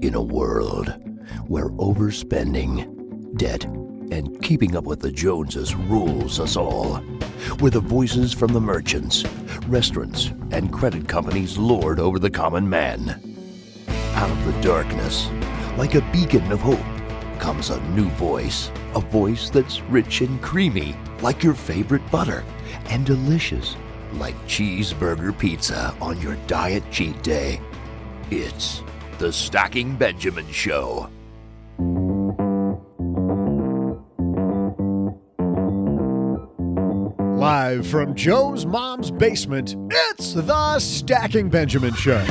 In a world where overspending, debt, and keeping up with the Joneses rules us all, where the voices from the merchants, restaurants, and credit companies lord over the common man. Out of the darkness, like a beacon of hope, comes a new voice. A voice that's rich and creamy, like your favorite butter, and delicious, like cheeseburger pizza on your diet cheat day. It's the Stacking Benjamin Show. Live from Joe's mom's basement, it's the Stacking Benjamin Show.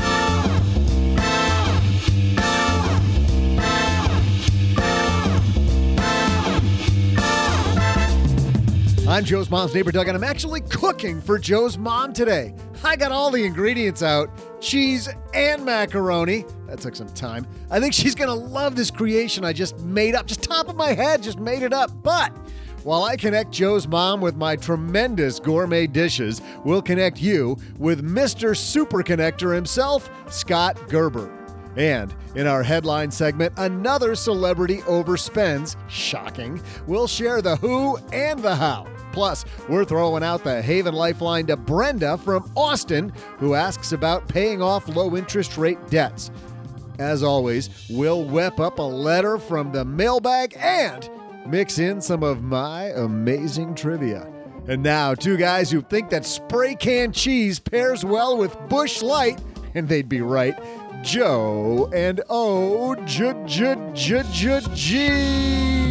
I'm Joe's mom's neighbor, Doug, and I'm actually cooking for Joe's mom today. I got all the ingredients out, cheese and macaroni. That took some time. I think she's going to love this creation I just made up. Just top of my head, just made it up. But while I connect Joe's mom with my tremendous gourmet dishes, we'll connect you with Mr. Super Connector himself, Scott Gerber. And in our headline segment, another celebrity overspends. Shocking. We'll share the who and the how. Plus, we're throwing out the Haven Lifeline to Brenda from Austin, who asks about paying off low-interest rate debts. As always, we'll whip up a letter from the mailbag and mix in some of my amazing trivia. And now, two guys who think that spray can cheese pairs well with Busch Light, and they'd be right, Joe and O-G.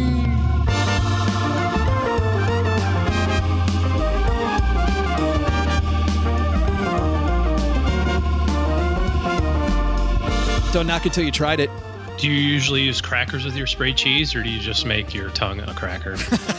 Don't knock it till you tried it. Do you usually use crackers with your sprayed cheese, or do you just make your tongue a cracker?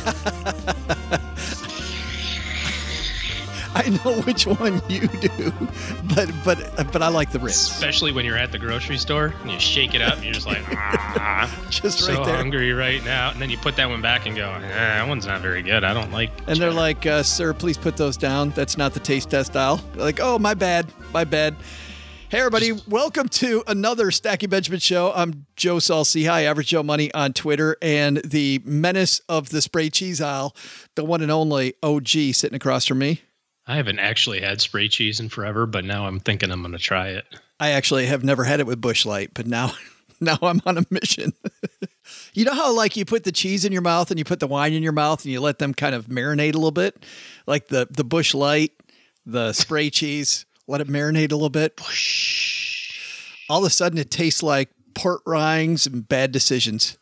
I know which one you do, but I like the Ritz. Especially when you're at the grocery store and you shake it up and you're just like, just so right there. Hungry right now. And then you put that one back and go, that one's not very good. I don't like. And they're like, sir, please put those down. That's not the taste test aisle. They're like, oh, my bad. Hey, everybody. Welcome to another Stacking Benjamin show. I'm Joe Saul-Sehy, Average Joe Money on Twitter, and the menace of the spray cheese aisle, the one and only OG sitting across from me. I haven't actually had spray cheese in forever, but now I'm thinking I'm going to try it. I actually have never had it with Busch Light, but now I'm on a mission. You know how like you put the cheese in your mouth and you put the wine in your mouth and you let them kind of marinate a little bit? Like the Busch Light, the spray cheese, let it marinate a little bit. All of a sudden it tastes like port rinds and bad decisions.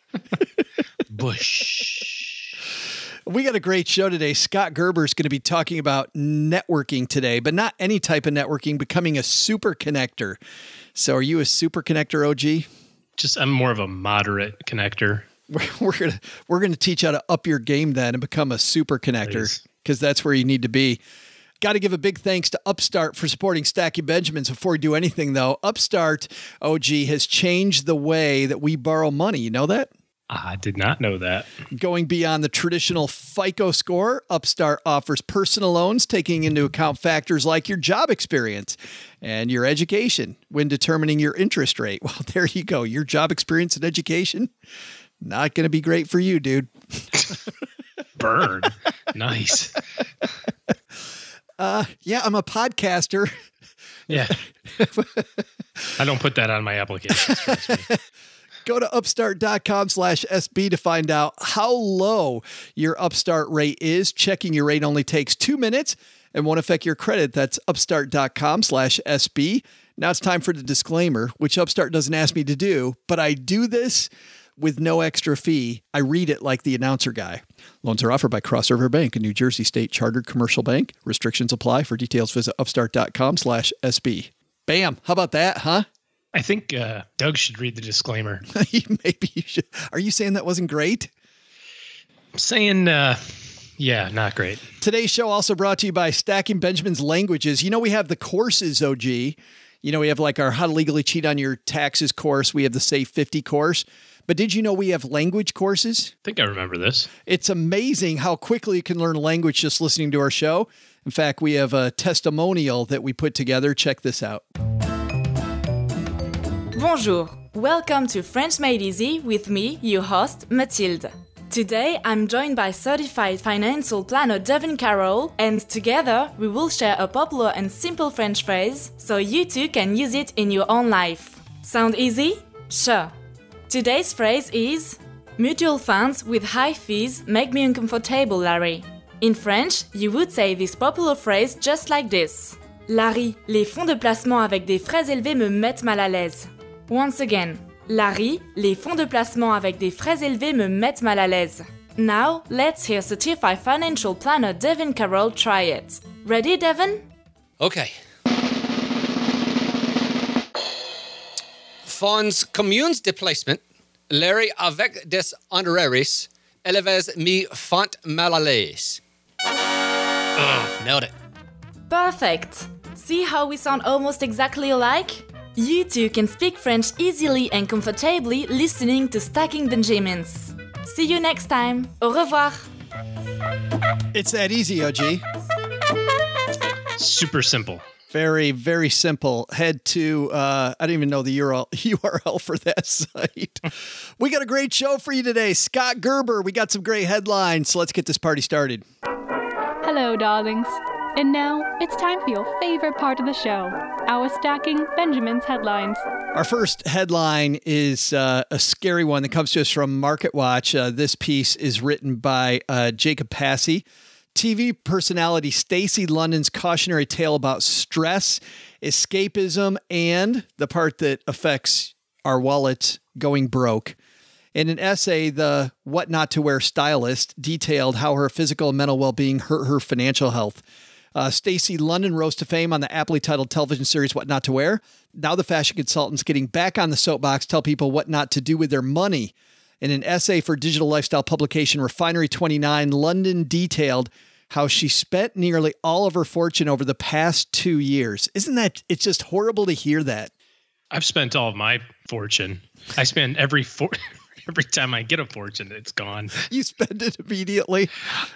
Bush. We got a great show today. Scott Gerber is going to be talking about networking today, but not any type of networking, becoming a super connector. So are you a super connector, OG? I'm more of a moderate connector. We're going to teach how to up your game then and become a super connector, because that's where you need to be. Got to give a big thanks to Upstart for supporting Stacking Benjamins. Before we do anything, though, Upstart, OG, has changed the way that we borrow money. You know that? I did not know that. Going beyond the traditional FICO score, Upstart offers personal loans, taking into account factors like your job experience and your education when determining your interest rate. Well, there you go. Your job experience and education, not going to be great for you, dude. Burn. Nice. Yeah, I'm a podcaster. Yeah. I don't put that on my application. Trust me. Go to upstart.com/SB to find out how low your Upstart rate is. Checking your rate only takes 2 minutes and won't affect your credit. That's upstart.com/SB. Now it's time for the disclaimer, which Upstart doesn't ask me to do, but I do this with no extra fee. I read it like the announcer guy. Loans are offered by Cross River Bank, a New Jersey state chartered commercial bank. Restrictions apply. For details, visit upstart.com/SB. Bam. How about that, huh? I think Doug should read the disclaimer. Maybe you should. Are you saying that wasn't great? I'm saying, yeah, not great. Today's show also brought to you by Stacking Benjamin's Languages. You know, we have the courses, OG. You know, we have like our How to Legally Cheat on Your Taxes course. We have the Save 50 course. But did you know we have language courses? I think I remember this. It's amazing how quickly you can learn a language just listening to our show. In fact, we have a testimonial that we put together. Check this out. Bonjour. Welcome to French Made Easy with me, your host, Mathilde. Today, I'm joined by certified financial planner Devin Carroll, and together we will share a popular and simple French phrase so you too can use it in your own life. Sound easy? Sure. Today's phrase is mutual funds with high fees make me uncomfortable, Larry. In French, you would say this popular phrase just like this. Larry, les fonds de placement avec des frais élevés me mettent mal à l'aise. Once again. Larry, les fonds de placement avec des frais élevés me mettent mal à l'aise. Now, let's hear certified financial planner Devin Carroll try it. Ready, Devin? Okay. Fonds communs de placement, Larry avec des honoraires, élevés me font mal à l'aise. Nailed it. Perfect! See how we sound almost exactly alike? You too can speak French easily and comfortably listening to Stacking Benjamins. See you next time. Au revoir. It's that easy, OG. Super simple. Very, very simple. Head to, I don't even know the URL for that site. We got a great show for you today. Scott Gerber, we got some great headlines. So let's get this party started. Hello, darlings. And now it's time for your favorite part of the show, our Stacking Benjamin's headlines. Our first headline is a scary one that comes to us from MarketWatch. This piece is written by Jacob Passy. TV personality Stacey London's cautionary tale about stress, escapism, and the part that affects our wallets going broke. In an essay, the What Not to Wear stylist detailed how her physical and mental well-being hurt her financial health. Stacey London rose to fame on the aptly titled television series What Not to Wear. Now the fashion consultant's getting back on the soapbox, tell people what not to do with their money. In an essay for digital lifestyle publication Refinery 29, London detailed how she spent nearly all of her fortune over the past 2 years. Isn't that, it's just horrible to hear that. I've spent all of my fortune. I spend every time I get a fortune, it's gone. You spend it immediately.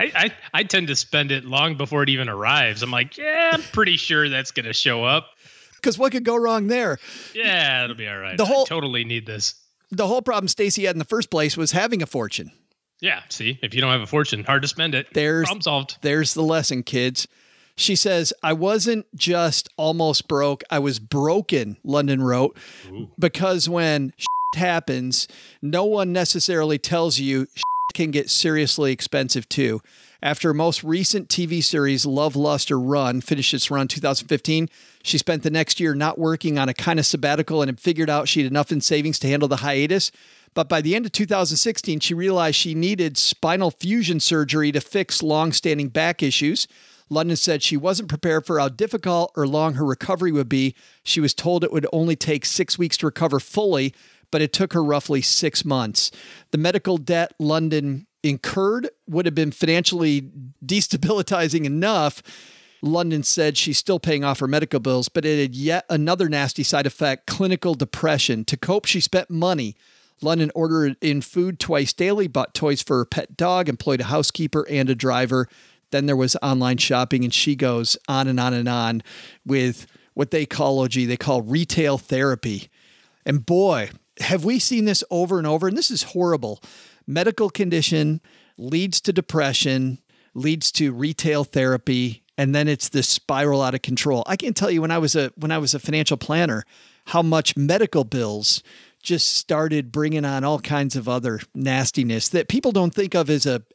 I tend to spend it long before it even arrives. I'm like, yeah, I'm pretty sure that's going to show up. Because what could go wrong there? Yeah, it'll be all right. I totally need this. The whole problem Stacey had in the first place was having a fortune. Yeah, see, if you don't have a fortune, hard to spend it. Problem solved. There's the lesson, kids. She says, I wasn't just almost broke, I was broken, London wrote, because when happens, no one necessarily tells you can get seriously expensive too. After her most recent TV series, Love, Lust, or Run, finished its run 2015, she spent the next year not working on a kind of sabbatical and had figured out she had enough in savings to handle the hiatus. But by the end of 2016, she realized she needed spinal fusion surgery to fix long-standing back issues. London said she wasn't prepared for how difficult or long her recovery would be. She was told it would only take 6 weeks to recover fully, but it took her roughly 6 months. The medical debt London incurred would have been financially destabilizing enough. London said she's still paying off her medical bills, but it had yet another nasty side effect, clinical depression. To cope, she spent money. London ordered in food twice daily, bought toys for her pet dog, employed a housekeeper and a driver. Then there was online shopping, and she goes on and on and on with what they call retail therapy. And boy, have we seen this over and over, and this is horrible. Medical condition leads to depression, leads to retail therapy, and then it's this spiral out of control. I can tell you when I was a financial planner, how much medical bills just started bringing on all kinds of other nastiness that people don't think of as a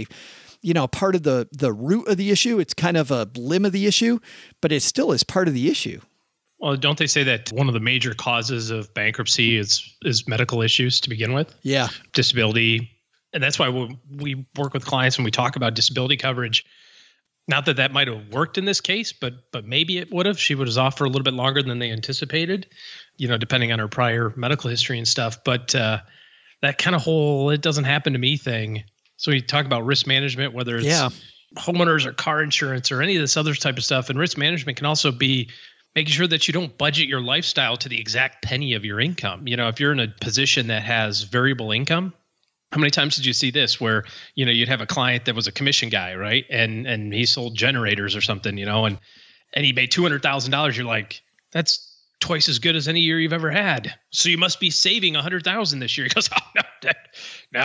part of the root of the issue. It's kind of a limb of the issue, but it still is part of the issue. Well, don't they say that one of the major causes of bankruptcy is medical issues to begin with? Yeah. Disability. And that's why we work with clients when we talk about disability coverage. Not that might have worked in this case, but maybe it would have. She was off for a little bit longer than they anticipated, depending on her prior medical history and stuff. But that kind of whole "it doesn't happen to me" thing. So we talk about risk management, whether it's homeowners or car insurance or any of this other type of stuff. And risk management can also be making sure that you don't budget your lifestyle to the exact penny of your income. If you're in a position that has variable income, how many times did you see this where, you'd have a client that was a commission guy, right? And he sold generators or something, and he made $200,000. You're like, that's twice as good as any year you've ever had. So you must be saving 100,000 this year. He goes, oh, no,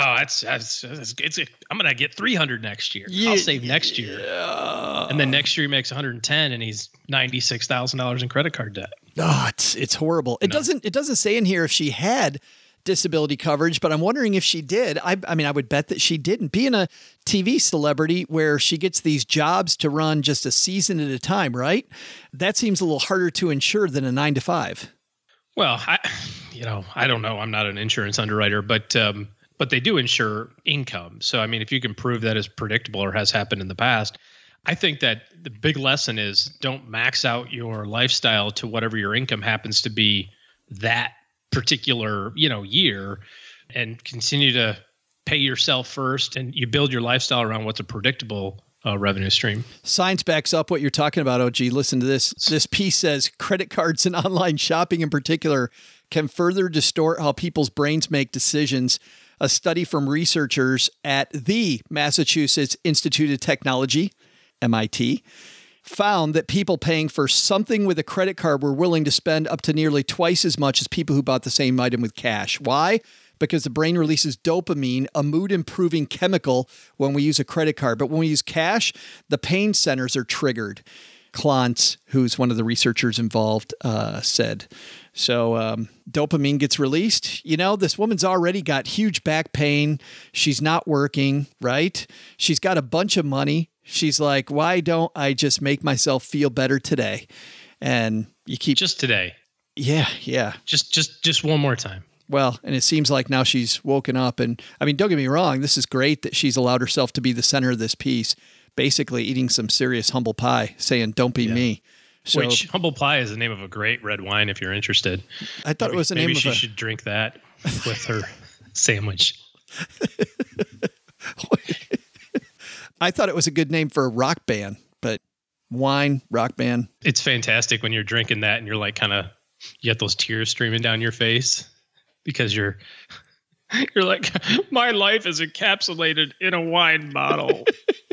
I'm going to get 300 next year. I'll save next year. And then next year he makes 110 and he's $96,000 in credit card debt. Oh, it's horrible. It doesn't say in here if she had disability coverage, but I'm wondering if she did. I mean, I would bet that she didn't. Being a TV celebrity where she gets these jobs to run just a season at a time, right? That seems a little harder to insure than a 9-to-5. Well, I don't know. I'm not an insurance underwriter, but they do insure income. So, I mean, if you can prove that is predictable or has happened in the past, I think that the big lesson is don't max out your lifestyle to whatever your income happens to be that particular, year, and continue to pay yourself first, and you build your lifestyle around what's a predictable revenue stream. Science backs up what you're talking about, OG. Listen to this. This piece says credit cards and online shopping in particular can further distort how people's brains make decisions. A study from researchers at the Massachusetts Institute of Technology, MIT, found that people paying for something with a credit card were willing to spend up to nearly twice as much as people who bought the same item with cash. Why? Because the brain releases dopamine, a mood-improving chemical, when we use a credit card. But when we use cash, the pain centers are triggered. Klontz, who's one of the researchers involved, said. So dopamine gets released. This woman's already got huge back pain. She's not working, right? She's got a bunch of money. She's like, why don't I just make myself feel better today? And you keep just today. Yeah. Just one more time. Well, and it seems like now she's woken up. And I mean, don't get me wrong. This is great that she's allowed herself to be the center of this piece, basically eating some serious humble pie, saying, don't be me. So, which humble pie is the name of a great red wine if you're interested. I thought it was the name of she should drink that with her sandwich. I thought it was a good name for a rock band, but wine, rock band. It's fantastic when you're drinking that and you're like you get those tears streaming down your face because you're like, my life is encapsulated in a wine bottle.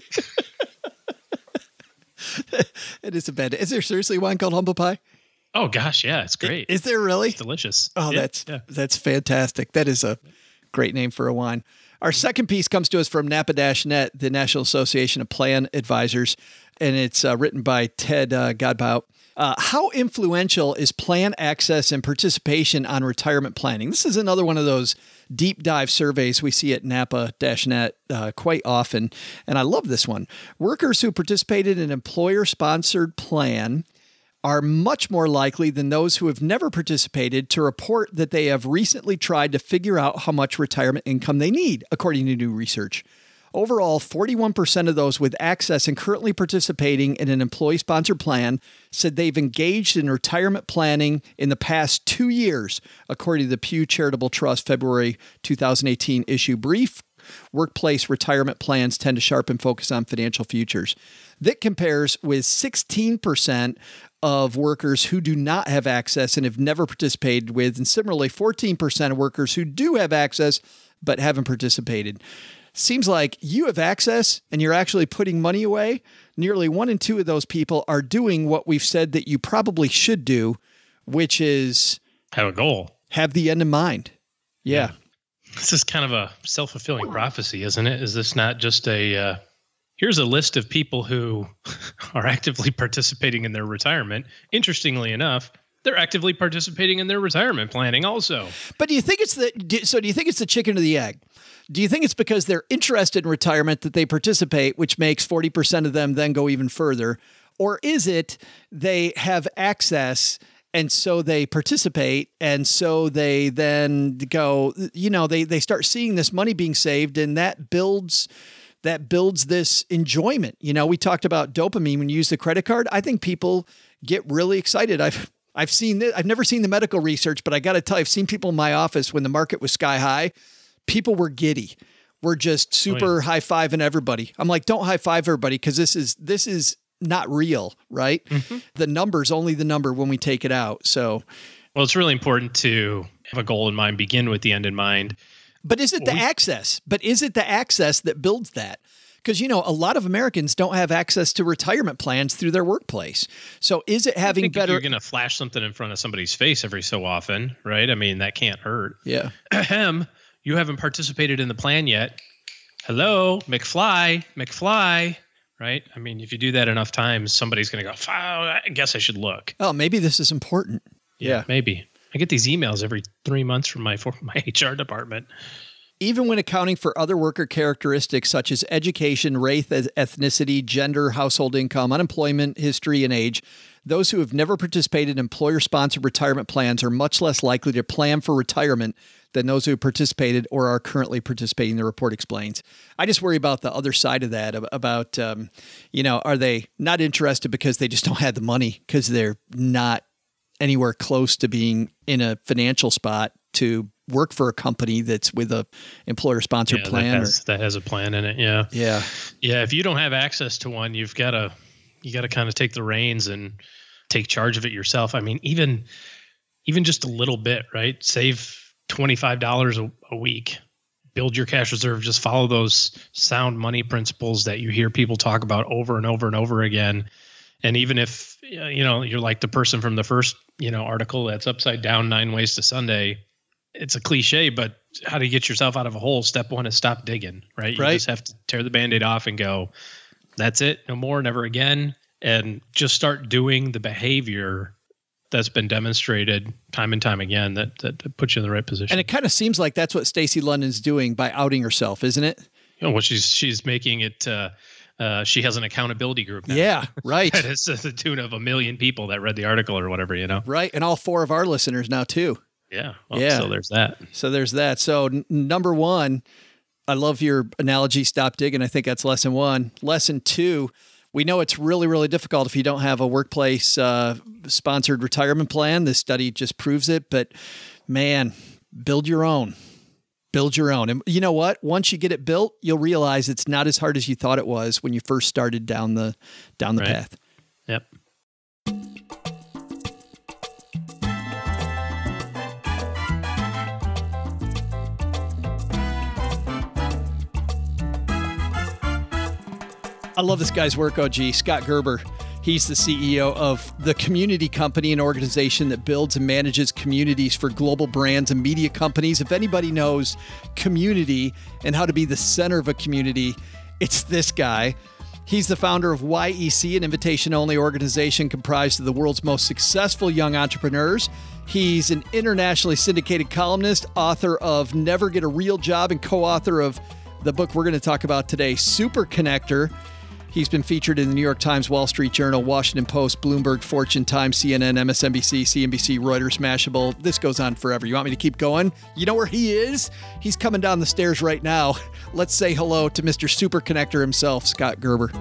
It is a bad. Is there seriously wine called humble pie? Oh gosh, yeah, it's great. Is there really? It's delicious. Oh, yeah, that's fantastic. That is a great name for a wine. Our second piece comes to us from NAPA-Net, the National Association of Plan Advisors, and it's written by Ted Godbout. How influential is plan access and participation on retirement planning? This is another one of those deep dive surveys we see at NAPA-Net quite often, and I love this one. Workers who participated in an employer-sponsored plan are much more likely than those who have never participated to report that they have recently tried to figure out how much retirement income they need, according to new research. Overall, 41% of those with access and currently participating in an employee-sponsored plan said they've engaged in retirement planning in the past 2 years, according to the Pew Charitable Trust February 2018 issue brief. Workplace retirement plans tend to sharpen focus on financial futures. That compares with 16% of workers who do not have access and have never participated with, and similarly, 14% of workers who do have access but haven't participated. Seems like you have access and you're actually putting money away. Nearly 1 in 2 of those people are doing what we've said that you probably should do, which is have a goal, have the end in mind. Yeah. This is kind of a self-fulfilling prophecy, isn't it? Is this not just here's a list of people who are actively participating in their retirement. Interestingly enough, they're actively participating in their retirement planning also. But do you think it's the chicken or the egg? Do you think it's because they're interested in retirement that they participate, which makes 40% of them then go even further? Or is it they have access and so they participate and so they then go, they start seeing this money being saved and that builds this enjoyment. We talked about dopamine when you use the credit card. I think people get really excited. I've seen this. I've never seen the medical research, but I got to tell you, I've seen people in my office when the market was sky high. People were giddy. We're just super high-fiving everybody. I'm like, don't high-five everybody because this is not real, right? Mm-hmm. The number's only the number when we take it out. So, well, it's really important to have a goal in mind, begin with the end in mind. But is it the access? But is it the access that builds that? Because, a lot of Americans don't have access to retirement plans through their workplace. So is it having better... If you're going to flash something in front of somebody's face every so often, right? I mean, that can't hurt. Yeah. Ahem. You haven't participated in the plan yet. Hello, McFly, right? I mean, if you do that enough times, somebody's going to go, I guess I should look. Oh, maybe this is important. Yeah, maybe. I get these emails every 3 months from my HR department. Even when accounting for other worker characteristics such as education, race, ethnicity, gender, household income, unemployment, history, and age, those who have never participated in employer-sponsored retirement plans are much less likely to plan for retirement than those who have participated or are currently participating, the report explains. I just worry about the other side of that, about, are they not interested because they just don't have the money, because they're not anywhere close to being in a financial spot to work for a company that's with a employer-sponsored plan. That has a plan in it. Yeah. Yeah. Yeah. If you don't have access to one, you got to kind of take the reins and take charge of it yourself. I mean, even just a little bit, right? Save $25 a week, build your cash reserve, just follow those sound money principles that you hear people talk about over and over and over again. And even if, you're like the person from the first, article that's upside down 9 ways to Sunday, it's a cliche, but how to get yourself out of a hole. Step 1 is stop digging, right? You just have to tear the Band-Aid off and go, that's it. No more, never again. And just start doing the behavior that's been demonstrated time and time again that puts you in the right position. And it kind of seems like that's what Stacey London's doing by outing herself, isn't it? Well, she's making it, she has an accountability group now. Yeah, right. That is to the tune of 1 million people that read the article or whatever, Right. And all 4 of our listeners now too. Yeah. Well, so there's that. So number 1, I love your analogy, stop digging. I think that's lesson 1. Lesson 2, we know it's really, really difficult if you don't have a workplace sponsored retirement plan. This study just proves it. But man, build your own. Build your own. And you know what? Once you get it built, you'll realize it's not as hard as you thought it was when you first started down the path. Yep. I love this guy's work, OG. Scott Gerber. He's the CEO of The Community Company, an organization that builds and manages communities for global brands and media companies. If anybody knows community and how to be the center of a community, it's this guy. He's the founder of YEC, an invitation-only organization comprised of the world's most successful young entrepreneurs. He's an internationally syndicated columnist, author of Never Get a Real Job, and co-author of the book we're going to talk about today, Super Connector. He's been featured in the New York Times, Wall Street Journal, Washington Post, Bloomberg, Fortune, Time, CNN, MSNBC, CNBC, Reuters, Mashable. This goes on forever. You want me to keep going? You know where he is? He's coming down the stairs right now. Let's say hello to Mr. Super Connector himself, Scott Gerber.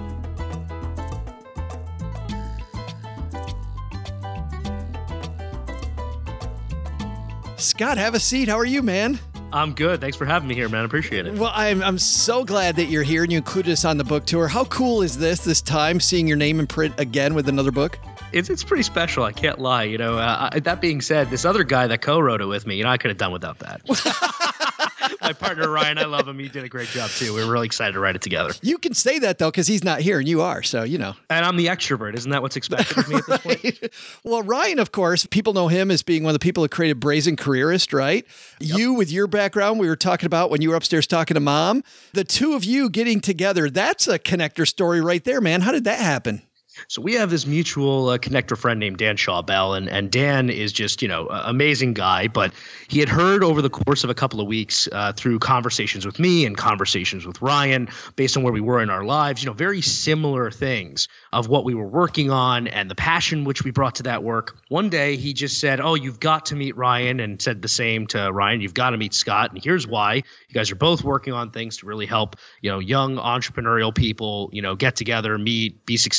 Scott, have a seat. How are you, man? I'm good. Thanks for having me here, man. I appreciate it. Well, I'm so glad that you're here and you included us on the book tour. How cool is this time, seeing your name in print again with another book? It's pretty special. I can't lie. That being said, this other guy that co-wrote it with me, I could have done without that. My partner, Ryan, I love him. He did a great job, too. We were really excited to write it together. You can say that, though, because he's not here and you are. So, And I'm the extrovert. Isn't that what's expected of me at this point? Well, Ryan, of course, people know him as being one of the people who created Brazen Careerist, right? Yep. You, with your background, we were talking about when you were upstairs talking to Mom. The two of you getting together, that's a connector story right there, man. How did that happen? So we have this mutual connector friend named Dan Shawbell, and Dan is just, amazing guy. But he had heard over the course of a couple of weeks through conversations with me and conversations with Ryan, based on where we were in our lives, very similar things of what we were working on and the passion which we brought to that work. One day he just said, "Oh, you've got to meet Ryan," and said the same to Ryan. "You've got to meet Scott. And here's why. You guys are both working on things to really help, young entrepreneurial people, get together, meet, be successful, and so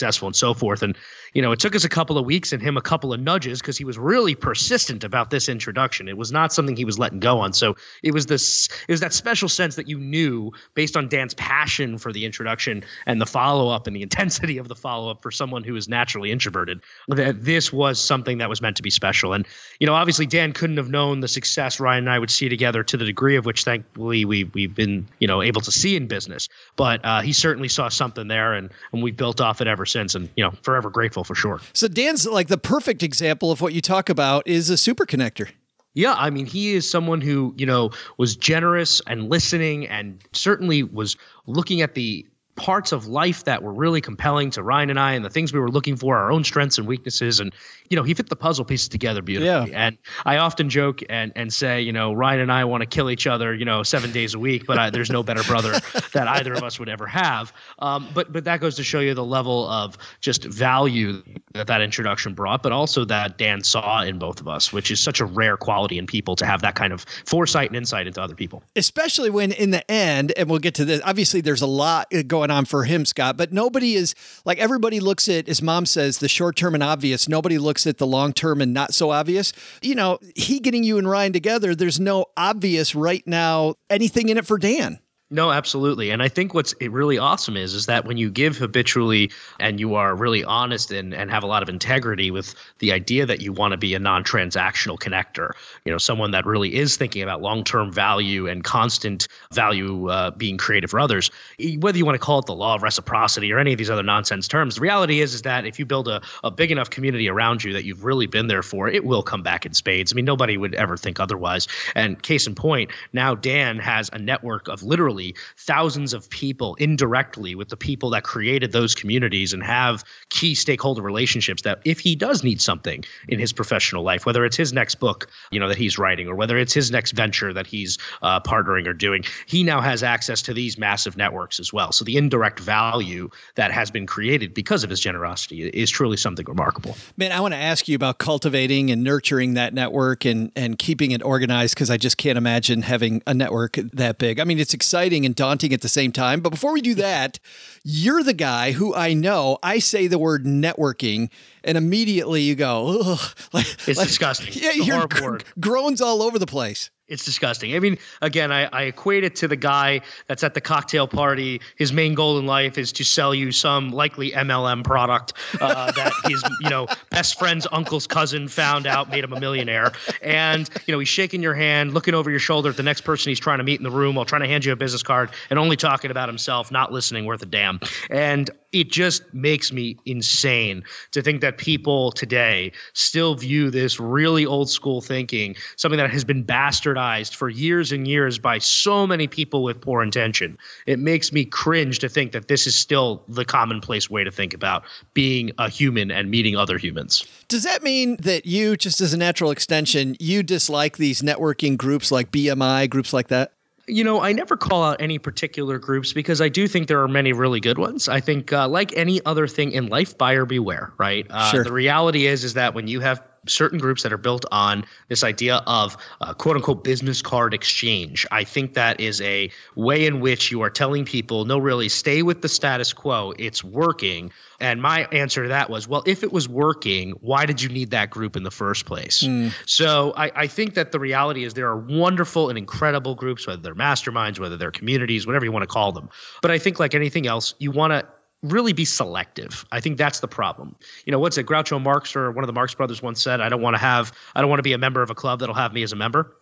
so forth. And, it took us a couple of weeks and him a couple of nudges because he was really persistent about this introduction. It was not something he was letting go on. So it was that special sense that you knew based on Dan's passion for the introduction and the follow-up and the intensity of the follow-up for someone who is naturally introverted, that this was something that was meant to be special. And, obviously Dan couldn't have known the success Ryan and I would see together to the degree of which thankfully we've been, able to see in business. But he certainly saw something there and we built off it ever since, and, forever grateful for sure. So Dan's like the perfect example of what you talk about is a super connector. Yeah, I mean, he is someone who, was generous and listening and certainly was looking at the parts of life that were really compelling to Ryan and I and the things we were looking for, our own strengths and weaknesses. And, he fit the puzzle pieces together beautifully. Yeah. And I often joke and say, Ryan and I want to kill each other, 7 days a week, but there's no better brother that either of us would ever have. But that goes to show you the level of just value that introduction brought, but also that Dan saw in both of us, which is such a rare quality in people to have that kind of foresight and insight into other people. Especially when in the end, and we'll get to this, obviously there's a lot going on for him, Scott, but nobody is like, everybody looks at, as Mom says, the short term and obvious. Nobody looks at the long term and not so obvious. He getting you and Ryan together, there's no obvious right now anything in it for Dan. No, absolutely. And I think what's really awesome is that when you give habitually and you are really honest and have a lot of integrity with the idea that you want to be a non-transactional connector, someone that really is thinking about long-term value and constant value being created for others, whether you want to call it the law of reciprocity or any of these other nonsense terms, the reality is that if you build a big enough community around you that you've really been there for, it will come back in spades. I mean, nobody would ever think otherwise. And case in point, now Dan has a network of literally thousands of people indirectly with the people that created those communities and have key stakeholder relationships that if he does need something in his professional life, whether it's his next book, that he's writing, or whether it's his next venture that he's partnering or doing, he now has access to these massive networks as well. So the indirect value that has been created because of his generosity is truly something remarkable. Man, I want to ask you about cultivating and nurturing that network and keeping it organized, because I just can't imagine having a network that big. I mean, it's exciting and daunting at the same time. But before we do that, you're the guy who I say the word networking and immediately you go, ugh. It's disgusting. Yeah, it's you're groans all over the place. It's disgusting. I mean, again, I equate it to the guy that's at the cocktail party. His main goal in life is to sell you some likely MLM product that his, best friend's uncle's cousin found out made him a millionaire. And, he's shaking your hand, looking over your shoulder at the next person he's trying to meet in the room while trying to hand you a business card and only talking about himself, not listening worth a damn. And it just makes me insane to think that people today still view this really old school thinking, something that has been bastardized for years and years by so many people with poor intention. It makes me cringe to think that this is still the commonplace way to think about being a human and meeting other humans. Does that mean that you, just as a natural extension, you dislike these networking groups like BMI, groups like that? I never call out any particular groups because I do think there are many really good ones. I think like any other thing in life, buyer beware, right? Sure. The reality is that when you have certain groups that are built on this idea of quote unquote business card exchange, I think that is a way in which you are telling people, no, really stay with the status quo. It's working. And my answer to that was, well, if it was working, why did you need that group in the first place? So I think that the reality is there are wonderful and incredible groups, whether they're masterminds, whether they're communities, whatever you want to call them. But I think like anything else, you want to really be selective. I think that's the problem. What's it? Groucho Marx or one of the Marx brothers once said, I don't want to be a member of a club that'll have me as a member.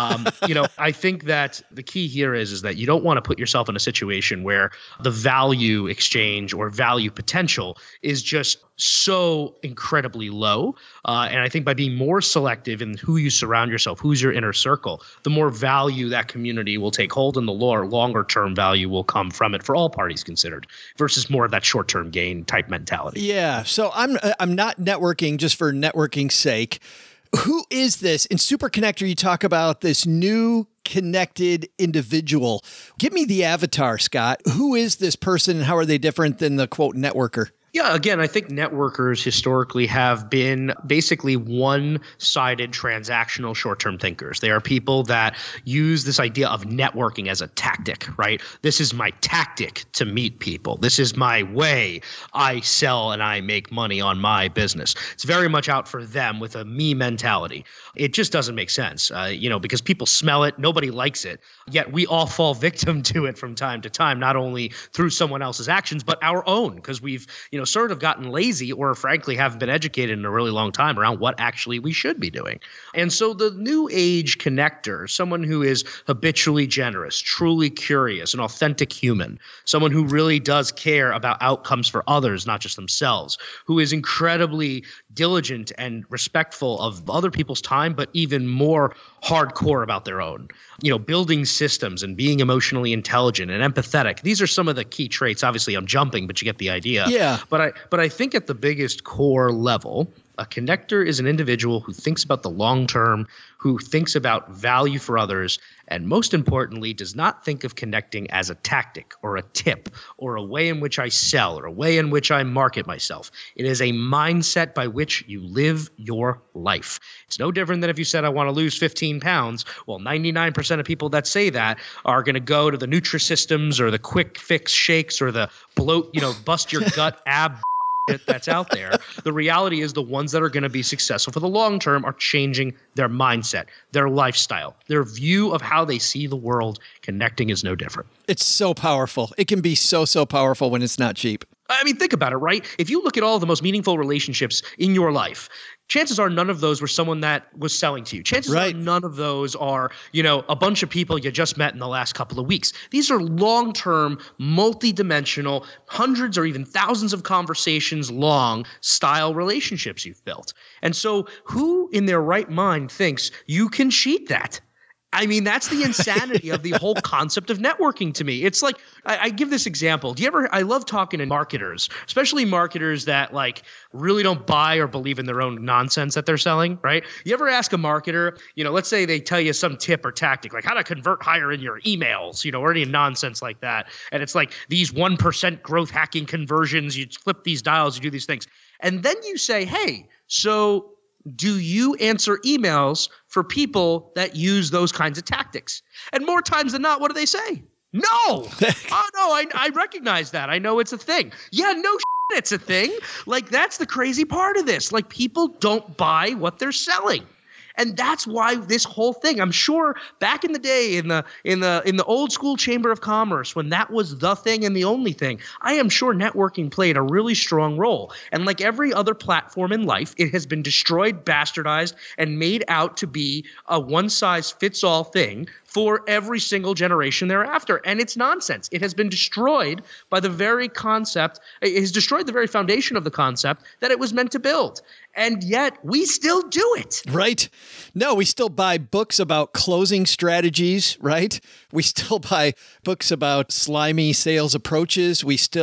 I think that the key here is that you don't want to put yourself in a situation where the value exchange or value potential is just so incredibly low. And I think by being more selective in who you surround yourself, who's your inner circle, the more value that community will take hold and the longer term value will come from it for all parties considered versus more of that short term gain type mentality. Yeah. So I'm not networking just for networking's sake. Who is this? In Super Connector, you talk about this new connected individual. Give me the avatar, Scott. Who is this person and how are they different than the quote networker? Yeah, again, I think networkers historically have been basically one-sided transactional short-term thinkers. They are people that use this idea of networking as a tactic, right? This is my tactic to meet people. This is my way I sell and I make money on my business. It's very much out for them with a me mentality. It just doesn't make sense, because people smell it. Nobody likes it. Yet we all fall victim to it from time to time, not only through someone else's actions, but our own, because we've, sort of gotten lazy or frankly haven't been educated in a really long time around what actually we should be doing. And so the new age connector, someone who is habitually generous, truly curious, an authentic human, someone who really does care about outcomes for others, not just themselves, who is incredibly diligent and respectful of other people's time, but even more hardcore about their own. Building systems and being emotionally intelligent and empathetic. These are some of the key traits. Obviously, I'm jumping, but you get the idea. Yeah. But I think at the biggest core level, a connector is an individual who thinks about the long term, who thinks about value for others, and most importantly, does not think of connecting as a tactic or a tip or a way in which I sell or a way in which I market myself. It is a mindset by which you live your life. It's no different than if you said, I want to lose 15 pounds. Well, 99% of people that say that are going to go to the Nutrisystems or the quick fix shakes or the bloat, bust your gut ab that's out there. The reality is the ones that are going to be successful for the long term are changing their mindset, their lifestyle, their view of how they see the world. Connecting is no different. It's so powerful. It can be so powerful when it's not cheap. I mean, think about it, right? If you look at all the most meaningful relationships in your life, chances are none of those were someone that was selling to you. Chances are none of those are, a bunch of people you just met in the last couple of weeks. These are long-term, multi-dimensional, hundreds or even thousands of conversations long style relationships you've built. And so who in their right mind thinks you can cheat that? I mean, that's the insanity of the whole concept of networking to me. It's like, I give this example. I love talking to marketers, especially marketers that really don't buy or believe in their own nonsense that they're selling, right? You ever ask a marketer, let's say they tell you some tip or tactic, like how to convert higher in your emails, or any nonsense like that. And it's like these 1% growth hacking conversions, you flip these dials, you do these things. And then you say, hey, so do you answer emails for people that use those kinds of tactics? And more times than not, what do they say? No. Oh, no, I recognize that. I know it's a thing. Yeah, no shit, it's a thing. That's the crazy part of this. People don't buy what they're selling. And that's why this whole thing, I'm sure back in the day in the old school Chamber of Commerce, when that was the thing and the only thing, I am sure networking played a really strong role. And like every other platform in life, it has been destroyed, bastardized, and made out to be a one-size-fits-all thing for every single generation thereafter. And it's nonsense. It has been destroyed by the very concept. It has destroyed the very foundation of the concept that it was meant to build. And yet we still do it. Right. No, we still buy books about closing strategies, right? We still buy books about slimy sales approaches.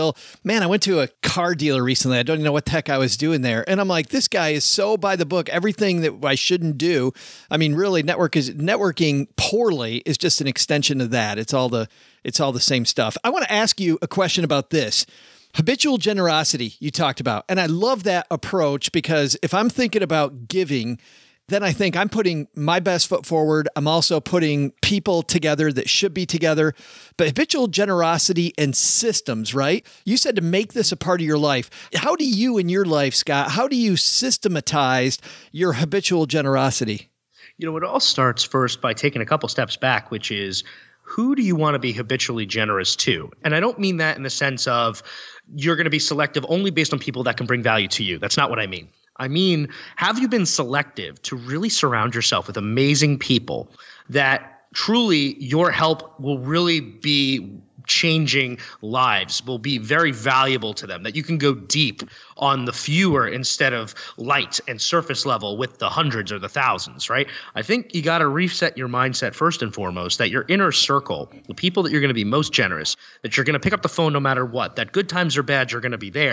I went to a car dealer recently. I don't even know what the heck I was doing there. And I'm like, this guy is so by the book, everything that I shouldn't do. I mean, really networking poorly is just an extension of that. It's all the same stuff. I want to ask you a question about this. Habitual generosity you talked about. And I love that approach because if I'm thinking about giving, then I think I'm putting my best foot forward. I'm also putting people together that should be together. But habitual generosity and systems, right? You said to make this a part of your life. How do you in your life, Scott, how do you systematize your habitual generosity? It all starts first by taking a couple steps back, which is who do you want to be habitually generous to? And I don't mean that in the sense of you're going to be selective only based on people that can bring value to you. That's not what I mean. I mean, have you been selective to really surround yourself with amazing people that truly your help will really be changing lives, will be very valuable to them, that you can go deep on the fewer instead of light and surface level with the hundreds or the thousands, right? I think you got to reset your mindset first and foremost, that your inner circle, the people that you're going to be most generous, that you're going to pick up the phone no matter what, that good times or bad, you're going to be there,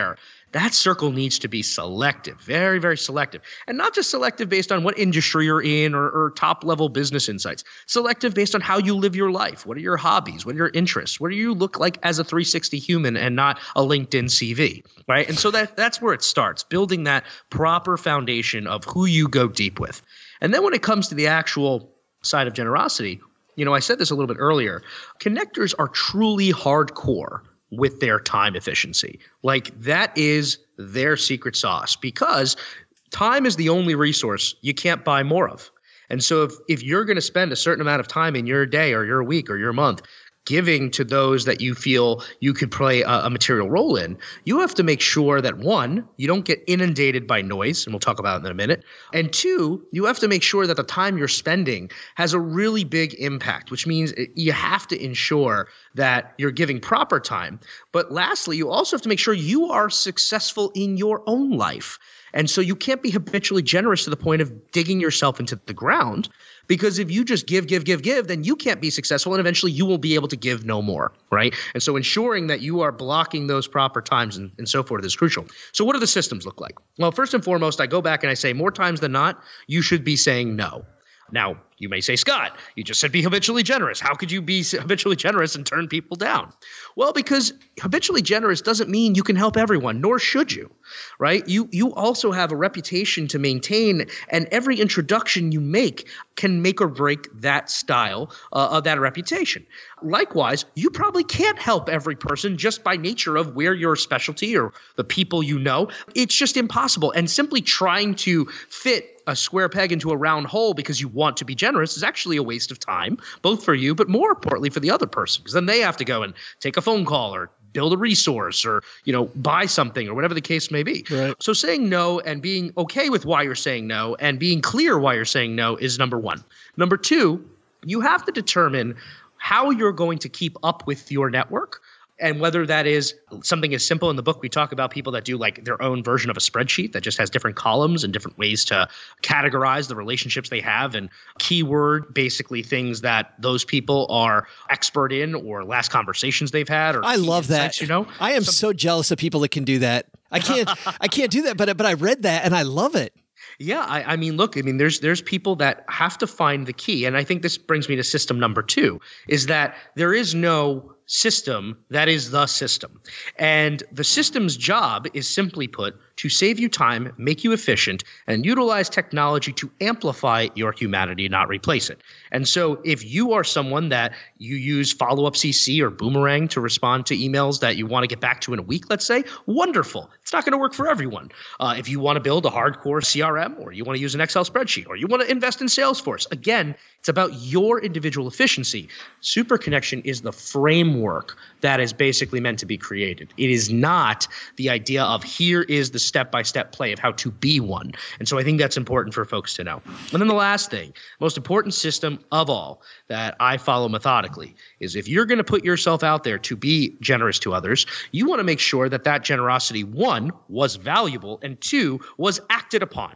that circle needs to be selective, very, very selective. And not just selective based on what industry you're in or top level business insights. Selective based on how you live your life. What are your hobbies? What are your interests? What do you look like as a 360 human and not a LinkedIn CV, right? And so that's where it starts, building that proper foundation of who you go deep with. And then when it comes to the actual side of generosity, I said this a little bit earlier, connectors are truly hardcore with their time efficiency. Like that is their secret sauce because time is the only resource you can't buy more of. And so if you're going to spend a certain amount of time in your day or your week or your month giving to those that you feel you could play a material role in, you have to make sure that one, you don't get inundated by noise, and we'll talk about it in a minute. And two, you have to make sure that the time you're spending has a really big impact, which means you have to ensure that you're giving proper time. But lastly, you also have to make sure you are successful in your own life. And so you can't be habitually generous to the point of digging yourself into the ground, because if you just give, then you can't be successful and eventually you will be able to give no more, right? And so ensuring that you are blocking those proper times and so forth is crucial. So what do the systems look like? Well, first and foremost, I go back and I say more times than not, you should be saying no. Now, you may say, Scott, you just said be habitually generous. How could you be habitually generous and turn people down? Well, because habitually generous doesn't mean you can help everyone, nor should you, right? You also have a reputation to maintain, and every introduction you make can make or break that style of that reputation. Likewise, you probably can't help every person just by nature of where your specialty or the people you know. It's just impossible. And simply trying to fit a square peg into a round hole because you want to be generous is actually a waste of time, both for you, but more importantly for the other person, because then they have to go and take a phone call or build a resource or, buy something or whatever the case may be. Right. So saying no and being okay with why you're saying no and being clear why you're saying no is number one. Number two, you have to determine how you're going to keep up with your network. And whether that is something as simple, in the book, we talk about people that do like their own version of a spreadsheet that just has different columns and different ways to categorize the relationships they have and keyword basically things that those people are expert in or last conversations they've had. Or I love that. I am so jealous of people that can do that. I can't do that, but I read that and I love it. Yeah, I mean, there's people that have to find the key. And I think this brings me to system number 2, is that there is no system that is the system. And the system's job is, simply put, to save you time, make you efficient, and utilize technology to amplify your humanity, not replace it. And so if you are someone that you use follow-up CC or Boomerang to respond to emails that you want to get back to in a week, let's say, wonderful. It's not going to work for everyone. If you want to build a hardcore CRM, or you want to use an Excel spreadsheet, or you want to invest in Salesforce, again, it's about your individual efficiency. Super Connection is the framework that is basically meant to be created. It is not the idea of here is the step-by-step play of how to be one. And so I think that's important for folks to know. And then the last thing, most important system of all that I follow methodically is if you're going to put yourself out there to be generous to others, you want to make sure that that generosity, 1, was valuable, and 2, was acted upon.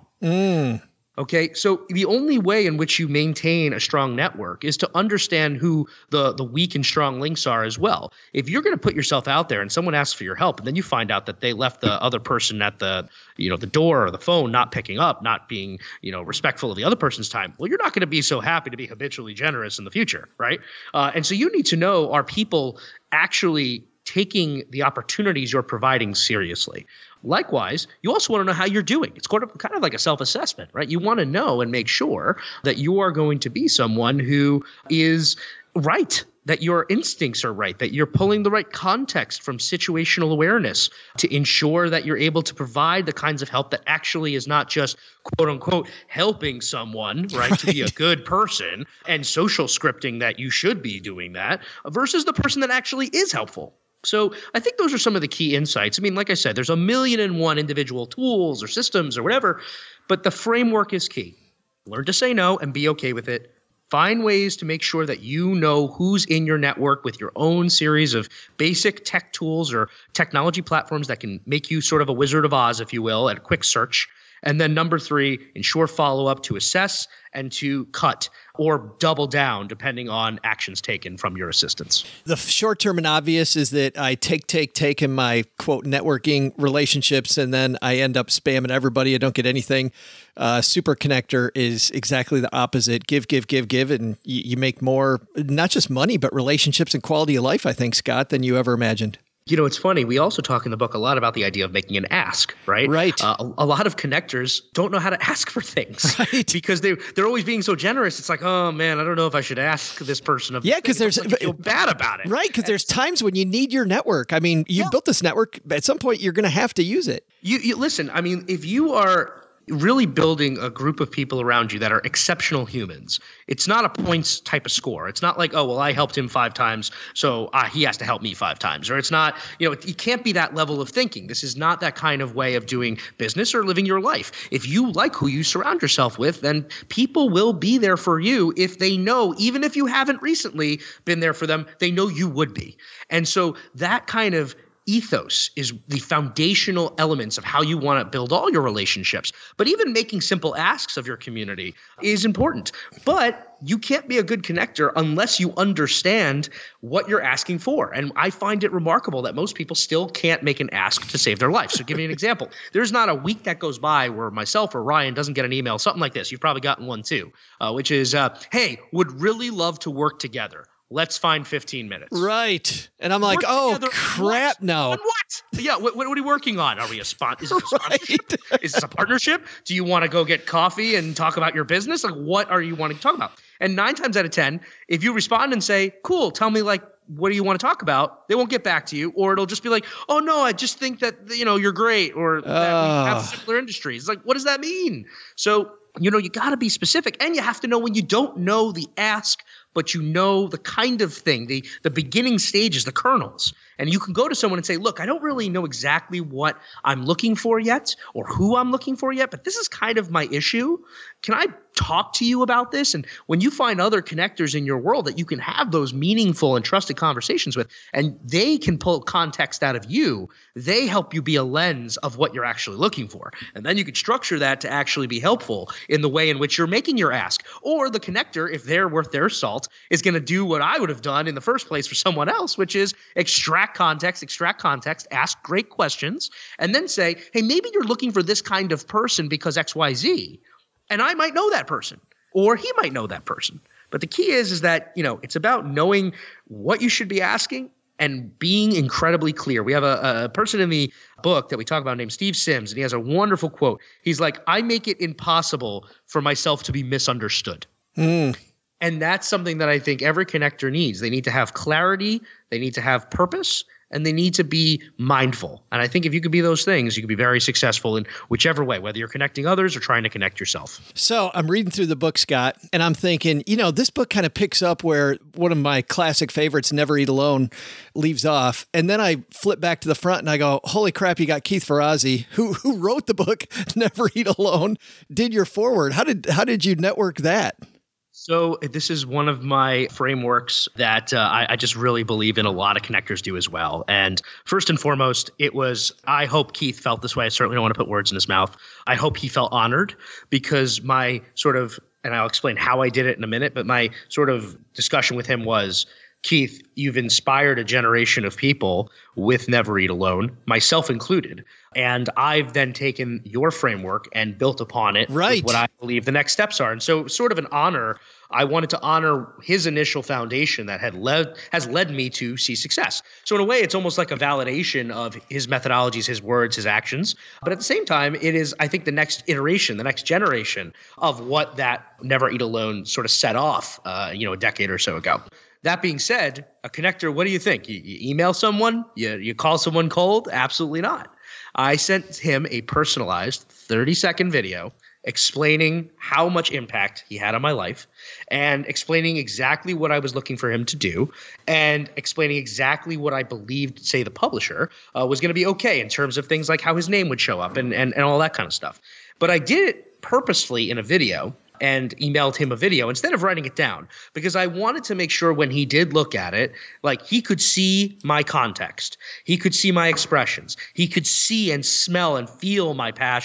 Okay, so the only way in which you maintain a strong network is to understand who the weak and strong links are as well. If you're going to put yourself out there and someone asks for your help, and then you find out that they left the other person at the door or the phone not picking up, not being respectful of the other person's time, well, you're not going to be so happy to be habitually generous in the future, right? And so you need to know, are people actually taking the opportunities you're providing seriously? Likewise, you also want to know how you're doing. It's kind of like a self-assessment, right? You want to know and make sure that you are going to be someone who is right, that your instincts are right, that you're pulling the right context from situational awareness to ensure that you're able to provide the kinds of help that actually is not just quote unquote helping someone, right, to be a good person and social scripting that you should be doing that versus the person that actually is helpful. So I think those are some of the key insights. I mean, like I said, there's 1,000,001 individual tools or systems or whatever, but the framework is key. Learn to say no and be okay with it. Find ways to make sure that you know who's in your network with your own series of basic tech tools or technology platforms that can make you sort of a Wizard of Oz, if you will, at a quick search. And then number 3, ensure follow-up to assess and to cut or double down depending on actions taken from your assistants. The short term and obvious is that I take in my quote networking relationships, and then I end up spamming everybody. I don't get anything. Super Connector is exactly the opposite. Give, and you make more, not just money, but relationships and quality of life, I think, Scott, than you ever imagined. You know, it's funny. We also talk in the book a lot about the idea of making an ask, right? Right. A lot of connectors don't know how to ask for things, right? Because they're always being so generous. It's like, oh man, I don't know if I should ask this person. Because there's like feel bad about it, right? Because there's times when you need your network. I mean, you built this network. At some point, you're going to have to use it. You listen. I mean, if you are really building a group of people around you that are exceptional humans, it's not a points type of score. It's not like, oh, well, I helped him 5 times, so he has to help me 5 times. Or it's not, it can't be that level of thinking. This is not that kind of way of doing business or living your life. If you like who you surround yourself with, then people will be there for you if they know, even if you haven't recently been there for them, they know you would be. And so that kind of ethos is the foundational elements of how you want to build all your relationships. But even making simple asks of your community is important. But you can't be a good connector unless you understand what you're asking for. And I find it remarkable that most people still can't make an ask to save their life. So give me an example. There's not a week that goes by where myself or Ryan doesn't get an email, something like this. You've probably gotten one too, which is, hey, would really love to work together. Let's find 15 minutes. Right. And I'm like, oh, crap, no. On what? Yeah, what are we working on? Are we is it a sponsorship? Is this a partnership? Do you want to go get coffee and talk about your business? Like, what are you wanting to talk about? And 9 times out of 10, if you respond and say, cool, tell me, like, what do you want to talk about? They won't get back to you, or it'll just be like, oh, no, I just think that, you're great, or that we have similar industries. It's like, what does that mean? So, you got to be specific, and you have to know when you don't know the ask, but you know the kind of thing, the beginning stages, the kernels. And you can go to someone and say, look, I don't really know exactly what I'm looking for yet or who I'm looking for yet, but this is kind of my issue. Can I talk to you about this? And when you find other connectors in your world that you can have those meaningful and trusted conversations with, and they can pull context out of you, they help you be a lens of what you're actually looking for. And then you can structure that to actually be helpful in the way in which you're making your ask. Or the connector, if they're worth their salt, is going to do what I would have done in the first place for someone else, which is extract context, ask great questions, and then say, hey, maybe you're looking for this kind of person because XYZ. And I might know that person, or he might know that person. But the key is that, it's about knowing what you should be asking and being incredibly clear. We have a person in the book that we talk about named Steve Sims, and he has a wonderful quote. He's like, I make it impossible for myself to be misunderstood. And that's something that I think every connector needs. They need to have clarity, they need to have purpose, and they need to be mindful. And I think if you could be those things, you can be very successful in whichever way, whether you're connecting others or trying to connect yourself. So I'm reading through the book, Scott, and I'm thinking, this book kind of picks up where one of my classic favorites, Never Eat Alone, leaves off. And then I flip back to the front and I go, holy crap, you got Keith Ferrazzi, who wrote the book, Never Eat Alone, did your foreword. How did you network that? So this is one of my frameworks that I just really believe in. A lot of connectors do as well. And first and foremost, I hope Keith felt this way. I certainly don't want to put words in his mouth. I hope he felt honored because my sort of, and I'll explain how I did it in a minute, but my sort of discussion with him was, Keith, you've inspired a generation of people with Never Eat Alone, myself included. And I've then taken your framework and built upon it with what I believe the next steps are. And so sort of an honor, I wanted to honor his initial foundation that has led me to see success. So in a way, it's almost like a validation of his methodologies, his words, his actions. But at the same time, it is, I think, the next iteration, the next generation of what that Never Eat Alone sort of set off, a decade or so ago. That being said, a connector, what do you think? You email someone? You call someone cold? Absolutely not. I sent him a personalized 30-second video explaining how much impact he had on my life and explaining exactly what I was looking for him to do and explaining exactly what I believed, say, the publisher was going to be okay in terms of things like how his name would show up and all that kind of stuff. But I did it purposefully in a video and emailed him a video instead of writing it down because I wanted to make sure when he did look at it, like he could see my context. He could see my expressions. He could see and smell and feel my passion.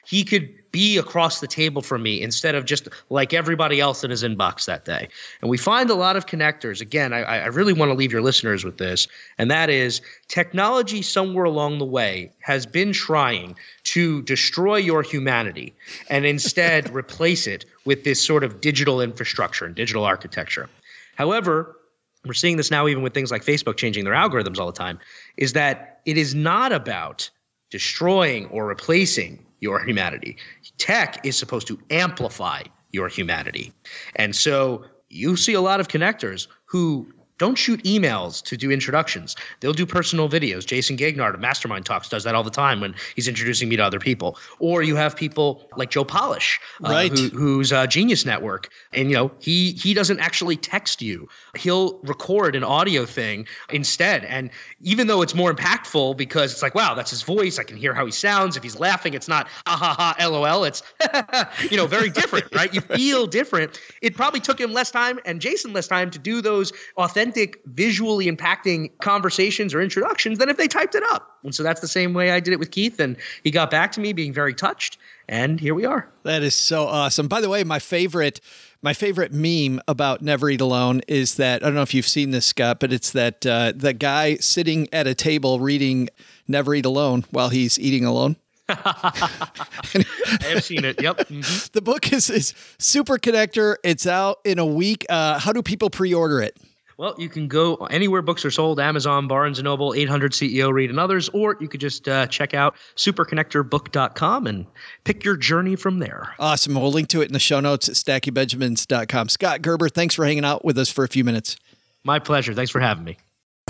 he could be across the table from me instead of just like everybody else in his inbox that day. And we find a lot of connectors. Again, I really want to leave your listeners with this, and that is technology somewhere along the way has been trying to destroy your humanity and instead replace it with this sort of digital infrastructure and digital architecture. However, we're seeing this now even with things like Facebook changing their algorithms all the time, is that it is not about destroying or replacing your humanity. Tech is supposed to amplify your humanity. And so you see a lot of connectors who don't shoot emails to do introductions. They'll do personal videos. Jason Gagnard of Mastermind Talks does that all the time when he's introducing me to other people. Or you have people like Joe Polish, who's Genius Network. And, he doesn't actually text you. He'll record an audio thing instead. And even though it's more impactful because it's like, wow, that's his voice. I can hear how he sounds. If he's laughing, it's not, ha, LOL. It's, very different, right? You feel different. It probably took him less time and Jason less time to do those authentic, visually impacting conversations or introductions than if they typed it up. And so that's the same way I did it with Keith. And he got back to me being very touched. And here we are. That is so awesome. By the way, my favorite meme about Never Eat Alone is that, I don't know if you've seen this, Scott, but it's that guy sitting at a table reading Never Eat Alone while he's eating alone. I have seen it. Yep. Mm-hmm. The book is Super Connector. It's out in a week. How do people pre-order it? Well, you can go anywhere books are sold, Amazon, Barnes & Noble, 800 CEO Read, and others, or you could just check out superconnectorbook.com and pick your journey from there. Awesome. We'll link to it in the show notes at stackybenjamins.com. Scott Gerber, thanks for hanging out with us for a few minutes. My pleasure. Thanks for having me.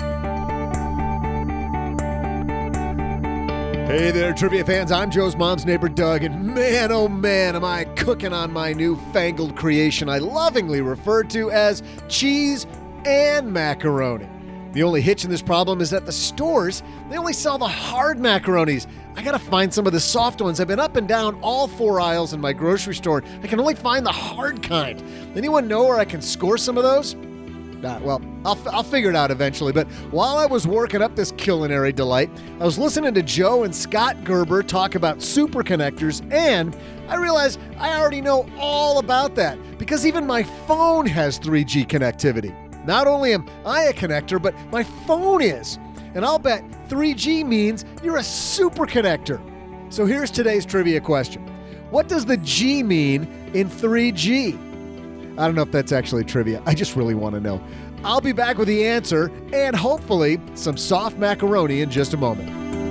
Hey there, trivia fans. I'm Joe's mom's neighbor, Doug, and man, oh man, am I cooking on my newfangled creation I lovingly refer to as cheese and macaroni. The only hitch in this problem is that the stores, they only sell the hard macaronis. I gotta find some of the soft ones. I've been up and down all 4 aisles in my grocery store. I can only find the hard kind. Anyone know where I can score some of those? Well, I'll figure it out eventually. But while I was working up this culinary delight, I was listening to Joe and Scott Gerber talk about super connectors, and I realized I already know all about that because even my phone has 3G connectivity. Not only am I a connector, but my phone is. And I'll bet 3G means you're a super connector. So here's today's trivia question. What does the G mean in 3G? I don't know if that's actually trivia. I just really want to know. I'll be back with the answer and hopefully some soft macaroni in just a moment.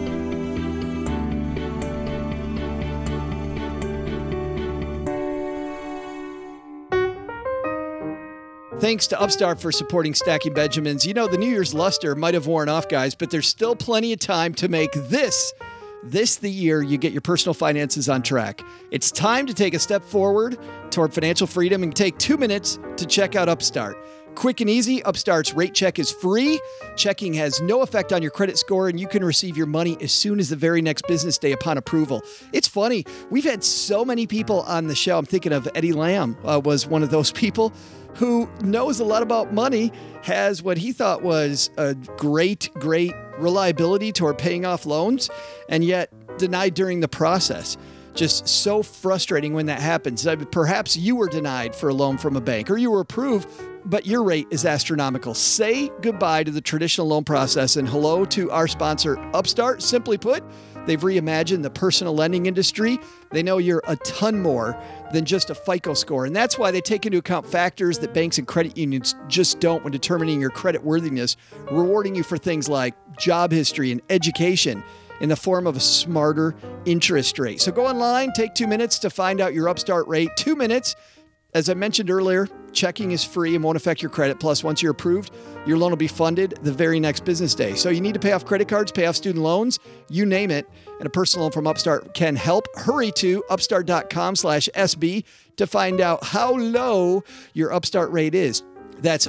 Thanks to Upstart for supporting Stacking Benjamins. You know, the New Year's luster might have worn off, guys, but there's still plenty of time to make this the year you get your personal finances on track. It's time to take a step forward toward financial freedom and take 2 minutes to check out Upstart. Quick and easy, Upstart's rate check is free. Checking has no effect on your credit score, and you can receive your money as soon as the very next business day upon approval. It's funny. We've had so many people on the show. I'm thinking of Eddie Lamb was one of those people who knows a lot about money, has what he thought was a great reliability toward paying off loans, and yet denied during the process. Just so frustrating when that happens. Perhaps you were denied for a loan from a bank, or you were approved, but your rate is astronomical. Say goodbye to the traditional loan process and hello to our sponsor, Upstart. Simply put, they've reimagined the personal lending industry. They know you're a ton more than just a FICO score. And that's why they take into account factors that banks and credit unions just don't when determining your credit worthiness, rewarding you for things like job history and education in the form of a smarter interest rate. So go online, take 2 minutes to find out your Upstart rate. 2 minutes. As I mentioned earlier, checking is free and won't affect your credit. Plus, once you're approved, your loan will be funded the very next business day. So you need to pay off credit cards, pay off student loans, you name it, and a personal loan from Upstart can help. Hurry to upstart.com/SB to find out how low your Upstart rate is. That's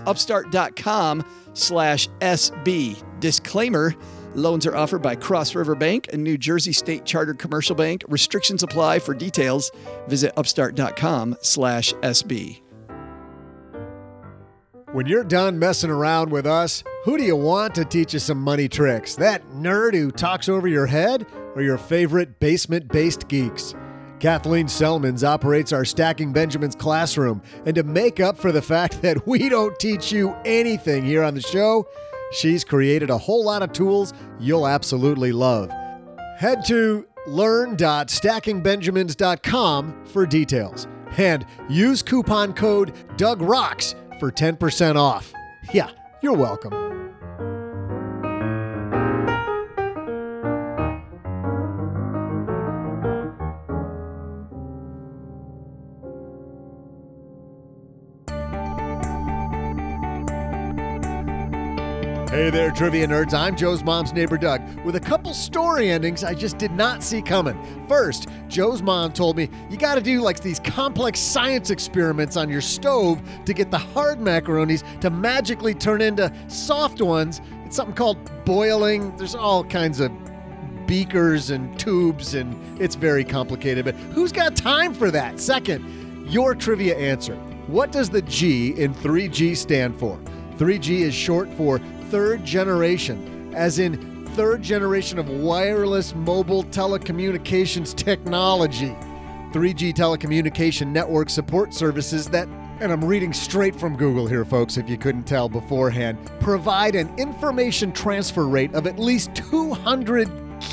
upstart.com/SB. Disclaimer, loans are offered by Cross River Bank, a New Jersey state chartered commercial bank. Restrictions apply. For details, visit upstart.com/SB. When you're done messing around with us, who do you want to teach you some money tricks? That nerd who talks over your head or your favorite basement-based geeks? Kathleen Selmans operates our Stacking Benjamins classroom, and to make up for the fact that we don't teach you anything here on the show, she's created a whole lot of tools you'll absolutely love. Head to learn.stackingbenjamins.com for details, and use coupon code DougRocks for 10% off. Yeah, you're welcome. Hey there, trivia nerds. I'm Joe's mom's neighbor, Doug, with a couple story endings I just did not see coming. First, Joe's mom told me you got to do like these complex science experiments on your stove to get the hard macaronis to magically turn into soft ones. It's something called boiling. There's all kinds of beakers and tubes, and it's very complicated, but who's got time for that? Second, your trivia answer. What does the G in 3G stand for? 3G is short for third generation, as in third generation of wireless mobile telecommunications technology. 3G telecommunication network support services that, and I'm reading straight from Google here, folks, if you couldn't tell beforehand, provide an information transfer rate of at least 200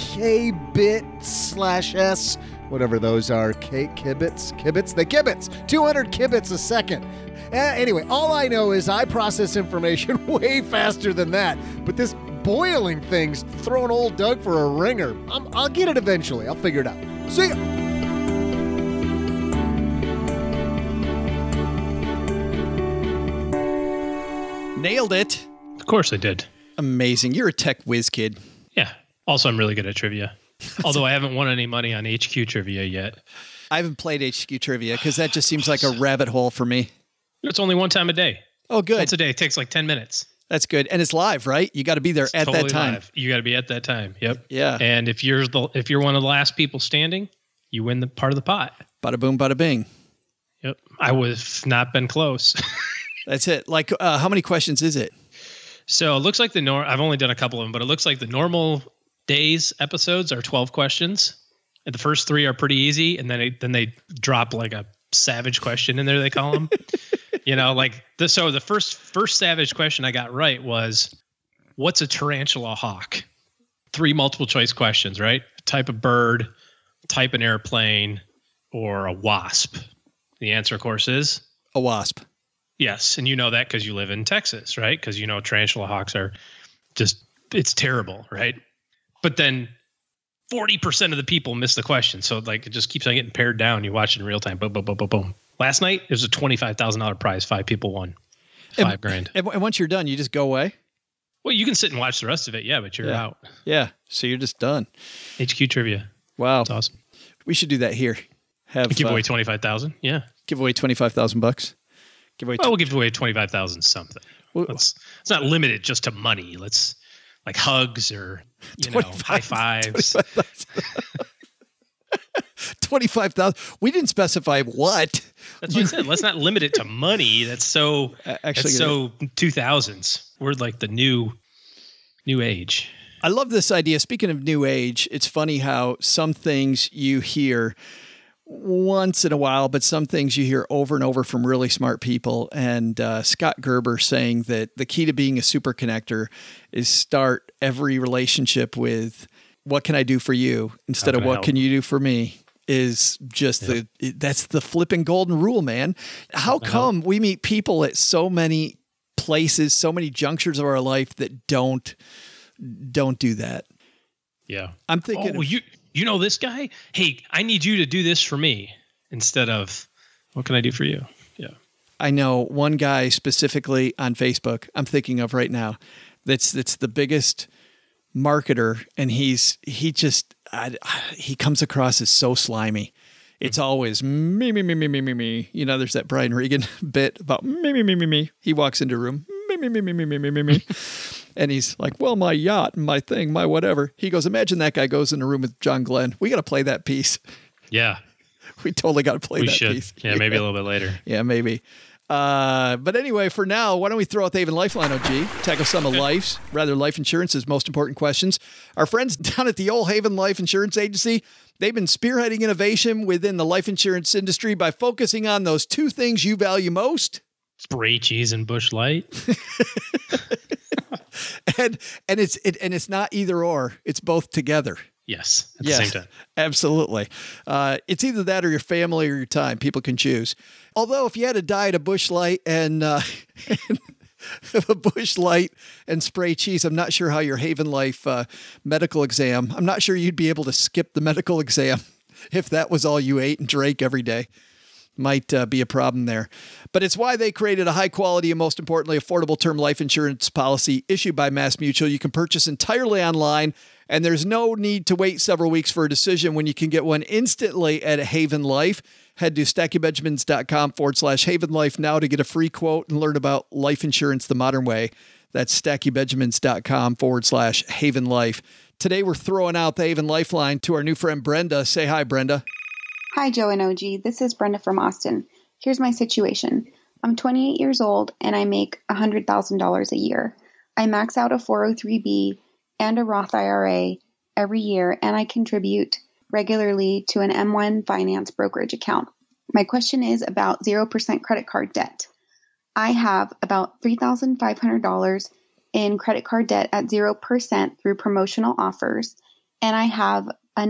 kbit/s, whatever those are, kibits, they kibits, 200 kibits a second. Anyway, all I know is I process information way faster than that. But this boiling thing's throwing old Doug for a ringer. I'll get it eventually. I'll figure it out. See ya. Nailed it. Of course I did. Amazing. You're a tech whiz kid. Yeah. Also, I'm really good at trivia. Although I haven't won any money on HQ trivia yet. I haven't played HQ trivia because that just seems like a rabbit hole for me. It's only one time a day. Oh, good. Once a day. It takes like 10 minutes. That's good. And it's live, right? You got to be there at totally that time. Live. You got to be at that time. Yep. Yeah. And if you're one of the last people standing, you win the part of the pot. Bada boom, bada bing. Yep. I would have not been close. That's it. Like, how many questions is it? So it looks like I've only done a couple of them, but it looks like the normal days episodes are 12 questions. And the first 3 are pretty easy. And then they drop like a savage question in there, they call them. So the first savage question I got right was, what's a tarantula hawk? 3 multiple choice questions, right? Type of bird, type an airplane, or a wasp. The answer, of course, is a wasp. Yes. And you know that because you live in Texas, right? Because tarantula hawks are it's terrible, right? But then 40% of the people miss the question. So it just keeps on getting pared down. You watch it in real time. Boom, boom, boom, boom, boom. Last night, it was a $25,000 prize. 5 people won. $5,000. And once you're done, you just go away? Well, you can sit and watch the rest of it. Yeah, but you're out. Yeah. So you're just done. HQ trivia. Wow. That's awesome. We should do that here. Give away 25,000. Yeah. Give away $25,000. We'll give away 25,000 something. It's not limited just to money. Let's like hugs or high fives. 25,000. We didn't specify what. That's what I said. Let's not limit it to money. That's so 2000s. We're like the new age. I love this idea. Speaking of new age, it's funny how some things you hear once in a while, but some things you hear over and over from really smart people. And Scott Gerber saying that the key to being a super connector is start every relationship with what can I do for you instead of what can you do for me is just that's the flipping golden rule, man. How come we meet people at so many places, so many junctures of our life that don't do that? Yeah. I'm thinking you know this guy? Hey, I need you to do this for me instead of what can I do for you? Yeah. I know one guy specifically on Facebook I'm thinking of right now that's the biggest marketer, and he comes across as so slimy. It's always me. There's that Brian Regan bit about me. He walks into a room, me. And he's like, well, my yacht, my thing, my whatever. He goes, imagine that guy goes in a room with John Glenn. We got to play that piece. Yeah. We totally got to play that piece. Yeah, maybe a little bit later. Yeah, maybe. But anyway, for now, why don't we throw out the Haven Lifeline, OG? Tackle some of life insurance's most important questions. Our friends down at the Old Haven Life Insurance Agency, they've been spearheading innovation within the life insurance industry by focusing on those two things you value most. Spray cheese and Busch Light. and it's not either or, it's both together. Yes, at the same time. Absolutely. It's either that or your family or your time. People can choose. Although if you had a diet of Busch Light and a Busch Light and spray cheese, I'm not sure how your Haven Life medical exam, I'm not sure you'd be able to skip the medical exam if that was all you ate and drank every day. Might be a problem there. But it's why they created a high quality and most importantly, affordable term life insurance policy issued by MassMutual. You can purchase entirely online, and there's no need to wait several weeks for a decision when you can get one instantly at Haven Life. Head to StackyBenjamins.com/Haven Life now to get a free quote and learn about life insurance the modern way. That's StackyBenjamins.com/Haven Life. Today, we're throwing out the Haven Lifeline to our new friend, Brenda. Say hi, Brenda. Hi, Joe and OG. This is Brenda from Austin. Here's my situation. I'm 28 years old and I make $100,000 a year. I max out a 403B and a Roth IRA every year, and I contribute regularly to an M1 Finance brokerage account. My question is about 0% credit card debt. I have about $3,500 in credit card debt at 0% through promotional offers, and I have a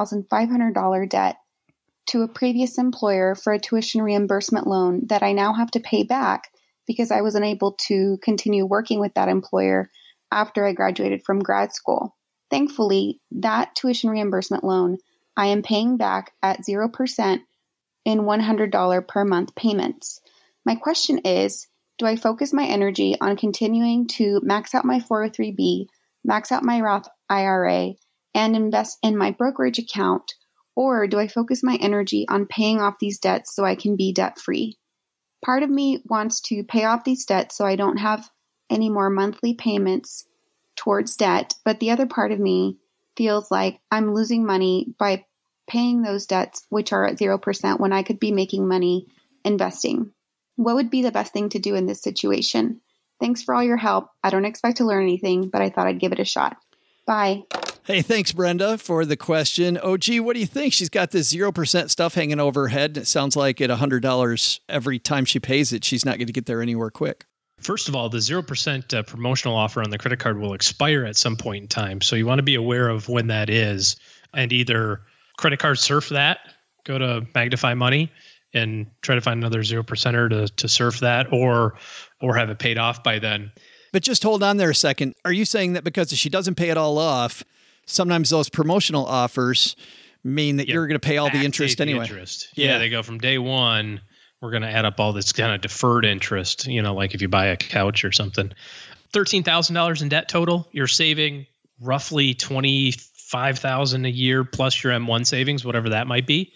$9,500 debt to a previous employer for a tuition reimbursement loan that I now have to pay back because I was unable to continue working with that employer after I graduated from grad school. Thankfully, that tuition reimbursement loan I am paying back at 0% in $100 per month payments. My question is, do I focus my energy on continuing to max out my 403B, max out my Roth IRA, and invest in my brokerage account? Or do I focus my energy on paying off these debts so I can be debt-free? Part of me wants to pay off these debts so I don't have any more monthly payments towards debt, but the other part of me feels like I'm losing money by paying those debts, which are at 0%, when I could be making money investing. What would be the best thing to do in this situation? Thanks for all your help. I don't expect to learn anything, but I thought I'd give it a shot. Bye. Hey, thanks, Brenda, for the question. OG, what do you think? She's got this 0% stuff hanging over her head. It sounds like at $100 every time she pays it, she's not going to get there anywhere quick. First of all, the 0% promotional offer on the credit card will expire at some point in time. So you want to be aware of when that is and either credit card surf that, go to Magnify Money and try to find another 0%er to surf that or have it paid off by then. But just hold on there a second. Are you saying that because she doesn't pay it all off, sometimes those promotional offers mean that you're going to pay all the interest anyway? Yeah, they go from day one, we're going to add up all this kind of deferred interest, like if you buy a couch or something. $13,000 in debt total, you're saving roughly $25,000 a year plus your M1 savings, whatever that might be.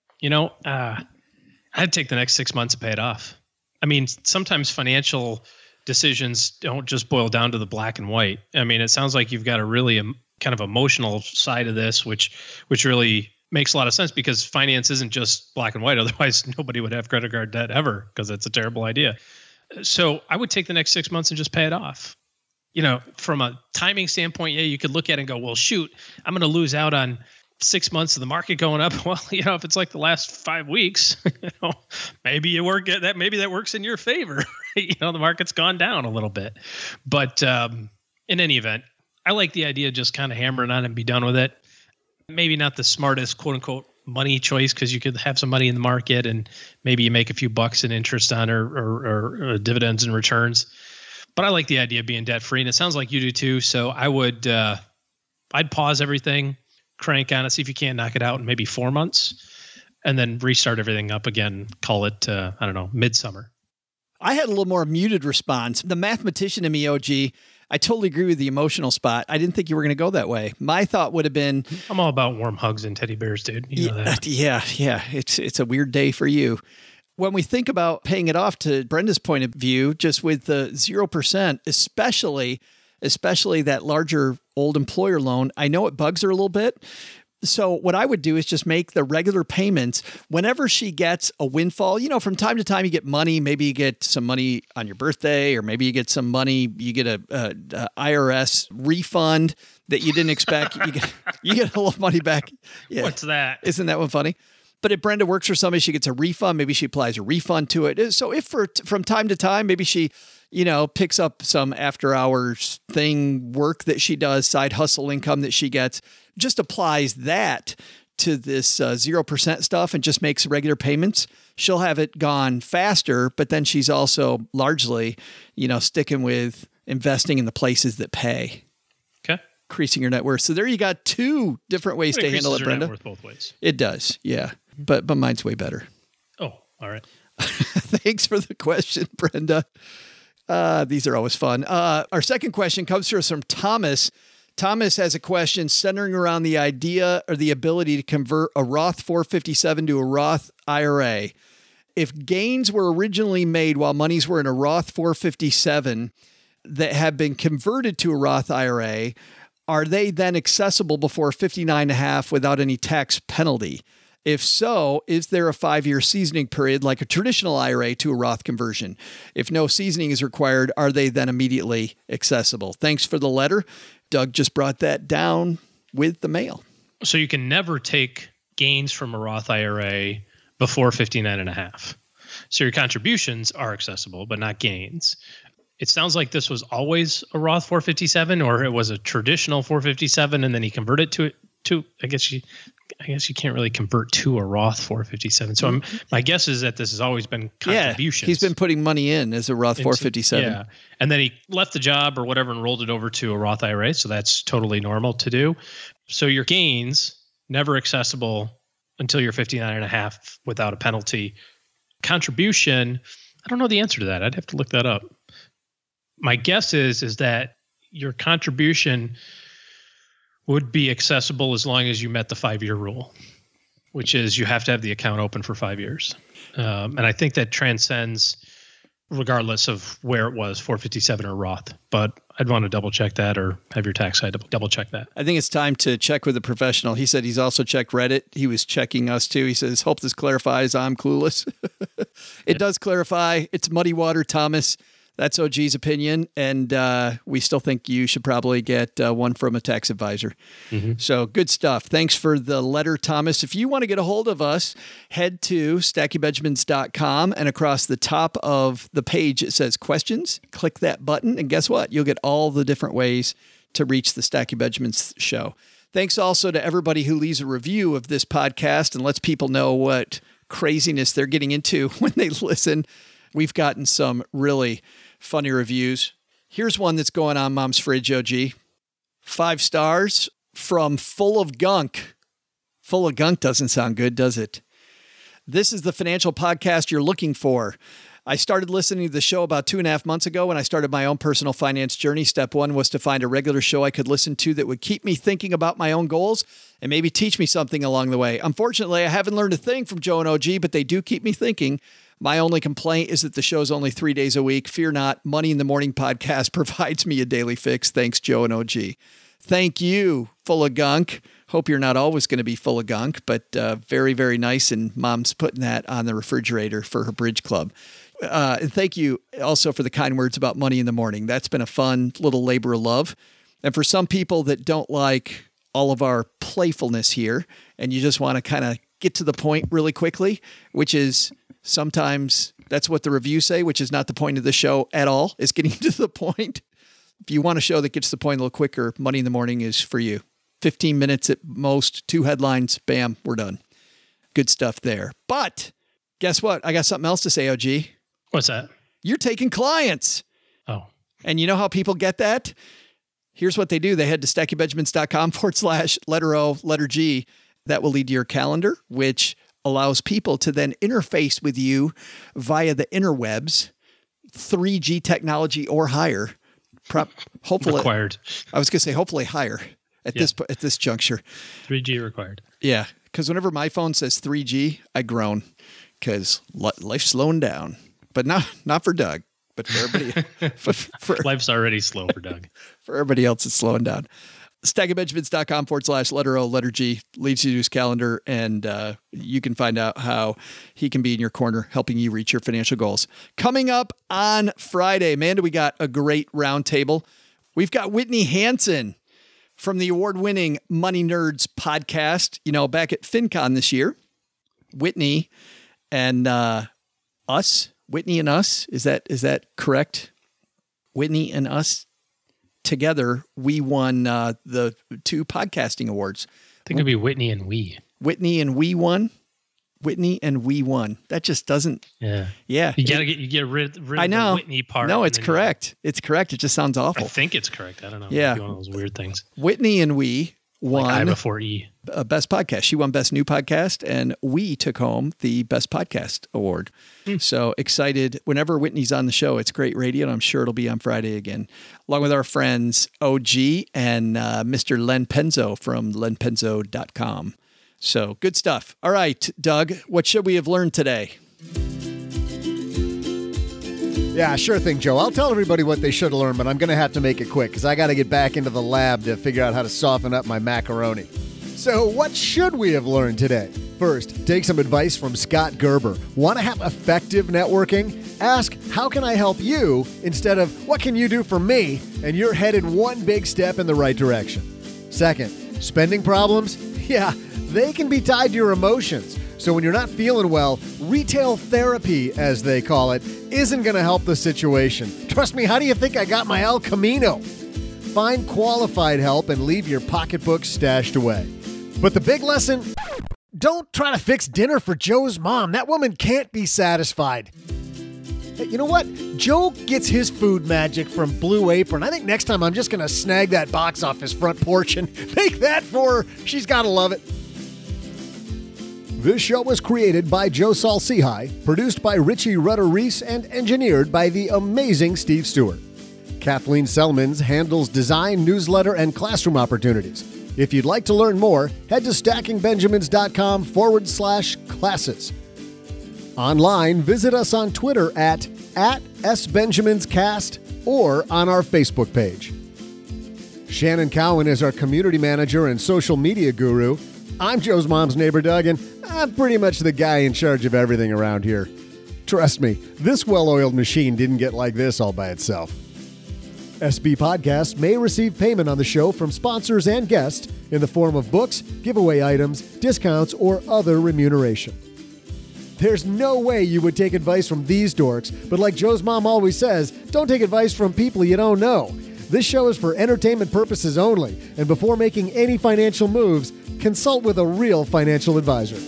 I'd take the next 6 months to pay it off. I mean, sometimes financial decisions don't just boil down to the black and white. I mean, it sounds like you've got a really kind of emotional side of this, which really makes a lot of sense because finance isn't just black and white. Otherwise, nobody would have credit card debt ever because it's a terrible idea. So I would take the next 6 months and just pay it off. From a timing standpoint, you could look at it and go, well, shoot, I'm going to lose out on 6 months of the market going up. Well, if it's like the last 5 weeks, maybe maybe that works in your favor. The market's gone down a little bit, but in any event, I like the idea of just kind of hammering on and be done with it. Maybe not the smartest quote unquote money choice because you could have some money in the market and maybe you make a few bucks in interest on or dividends and returns. But I like the idea of being debt free, and it sounds like you do too. So I would, I'd pause everything, crank on it, see if you can't knock it out in maybe 4 months, and then restart everything up again. Call it, midsummer. I had a little more muted response. The mathematician in me, OG, I totally agree with the emotional spot. I didn't think you were going to go that way. My thought would have been... I'm all about warm hugs and teddy bears, dude. You know that. Yeah. It's a weird day for you. When we think about paying it off, to Brenda's point of view, just with the 0%, especially that larger old employer loan, I know it bugs her a little bit, So what I would do is just make the regular payments whenever she gets a windfall. You know, from time to time you get money. Maybe you get some money on your birthday, or maybe you get some money. You get a IRS refund that you didn't expect. You get a little money back. Yeah. What's that? Isn't that one funny? But if Brenda works for somebody, she gets a refund. Maybe she applies a refund to it. So if from time to time, maybe she, picks up some after hours work that she does, side hustle income that she gets, just applies that to this 0% stuff and just makes regular payments, she'll have it gone faster. But then she's also largely, sticking with investing in the places that pay. Okay. Increasing your net worth. So there you got two different ways to handle it, Brenda. Net worth both ways. It does. Yeah. But mine's way better. Oh, all right. Thanks for the question, Brenda. These are always fun. Our second question comes to us from Thomas. Thomas has a question centering around the idea or the ability to convert a Roth 457 to a Roth IRA. If gains were originally made while monies were in a Roth 457 that have been converted to a Roth IRA, are they then accessible before 59.5 without any tax penalty? If so, is there a 5-year seasoning period like a traditional IRA to a Roth conversion? If no seasoning is required, are they then immediately accessible? Thanks for the letter. Doug just brought that down with the mail. So you can never take gains from a Roth IRA before 59.5. So your contributions are accessible, but not gains. It sounds like this was always a Roth 457, or it was a traditional 457, and then he converted to I guess you can't really convert to a Roth 457. So my guess is that this has always been contributions. Yeah, he's been putting money in as a Roth 457. Yeah, and then he left the job or whatever and rolled it over to a Roth IRA. So that's totally normal to do. So your gains never accessible until you're 59.5 without a penalty. Contribution, I don't know the answer to that. I'd have to look that up. My guess is that your contribution would be accessible as long as you met the 5-year rule, which is you have to have the account open for 5 years. And I think that transcends regardless of where it was, 457 or Roth. But I'd want to double check that, or have your tax side double check that. I think it's time to check with a professional. He said he's also checked Reddit. He was checking us too. He says, hope this clarifies. I'm clueless. It does clarify. It's muddy water, Thomas. That's OG's opinion, and we still think you should probably get one from a tax advisor. Mm-hmm. So good stuff. Thanks for the letter, Thomas. If you want to get a hold of us, head to StackyBenjamins.com, and across the top of the page it says questions. Click that button, and guess what? You'll get all the different ways to reach the Stacky Benjamins show. Thanks also to everybody who leaves a review of this podcast and lets people know what craziness they're getting into when they listen. We've gotten some really funny reviews. Here's one that's going on Mom's Fridge, OG. 5 stars from Full of Gunk. Full of Gunk doesn't sound good, does it? This is the financial podcast you're looking for. I started listening to the show about 2.5 months ago when I started my own personal finance journey. Step 1 was to find a regular show I could listen to that would keep me thinking about my own goals and maybe teach me something along the way. Unfortunately, I haven't learned a thing from Joe and OG, but they do keep me thinking. My only complaint is that the show's only 3 days a week. Fear not, Money in the Morning podcast provides me a daily fix. Thanks, Joe and OG. Thank you, Full of Gunk. Hope you're not always going to be full of gunk, but very, very nice. And Mom's putting that on the refrigerator for her bridge club. And thank you also for the kind words about Money in the Morning. That's been a fun little labor of love. And for some people that don't like all of our playfulness here, and you just want to kind of get to the point really quickly, which is sometimes that's what the reviews say, which is not the point of the show at all, is getting to the point. If you want a show that gets to the point a little quicker, Money in the Morning is for you. 15 minutes at most, 2 headlines, bam, we're done. Good stuff there. But guess what? I got something else to say, OG. What's that? You're taking clients. Oh. And you know how people get that? Here's what they do. They head to StackyBenjamins.com/letter-O-letter-G. That will lead to your calendar, which allows people to then interface with you via the interwebs, 3G technology or higher. Hopefully required. I was going to say hopefully higher at this juncture. 3G required. Yeah, because whenever my phone says 3G, I groan because life's slowing down. But not for Doug, but for everybody. Life's already slow for Doug. For everybody else, it's slowing down. stackingbenjamins.com/letter O, letter G leads you to his calendar, and you can find out how he can be in your corner helping you reach your financial goals. Coming up on Friday, Amanda, we got a great roundtable. We've got Whitney Hansen from the award-winning Money Nerds podcast, back at FinCon this year. Whitney and us. Whitney and us. Is that correct? Whitney and us. Together, we won the 2 podcasting awards. I think it'd be Whitney and we. Whitney and we won. Whitney and we won. That just doesn't. Yeah. Yeah. You get rid of the Whitney part. No, it's correct. It's correct. It just sounds awful. I think it's correct. I don't know. Yeah. Maybe one of those weird things. Whitney and we won. Like I before E. Best podcast. She won Best New Podcast, and we took home the Best Podcast Award. So excited. Whenever Whitney's on the show, it's great radio, and I'm sure it'll be on Friday again, along with our friends OG and Mr. Len Penzo from lenpenzo.com. So good stuff. All right, Doug, what should we have learned today? Yeah, sure thing, Joe. I'll tell everybody what they should have learned, but I'm going to have to make it quick because I got to get back into the lab to figure out how to soften up my macaroni. So what should we have learned today? First, take some advice from Scott Gerber. Want to have effective networking? Ask, how can I help you? Instead of, what can you do for me? And you're headed one big step in the right direction. Second, spending problems? Yeah, they can be tied to your emotions. So when you're not feeling well, retail therapy, as they call it, isn't going to help the situation. Trust me, how do you think I got my El Camino? Find qualified help and leave your pocketbook stashed away. But the big lesson, don't try to fix dinner for Joe's mom. That woman can't be satisfied. Hey, you know what? Joe gets his food magic from Blue Apron. I think next time I'm just going to snag that box off his front porch and make that for her. She's got to love it. This show was created by Joe Saul-Sehy, produced by Richie Rutter-Reese, and engineered by the amazing Steve Stewart. Kathleen Selmans handles design, newsletter, and classroom opportunities. If you'd like to learn more, head to stackingbenjamins.com/classes. Online, visit us on Twitter at @SBenjaminsCast or on our Facebook page. Shannon Cowan is our community manager and social media guru. I'm Joe's mom's neighbor, Doug, and I'm pretty much the guy in charge of everything around here. Trust me, this well-oiled machine didn't get like this all by itself. SB Podcasts may receive payment on the show from sponsors and guests in the form of books, giveaway items, discounts, or other remuneration. There's no way you would take advice from these dorks, but like Joe's mom always says, don't take advice from people you don't know. This show is for entertainment purposes only, and before making any financial moves, consult with a real financial advisor.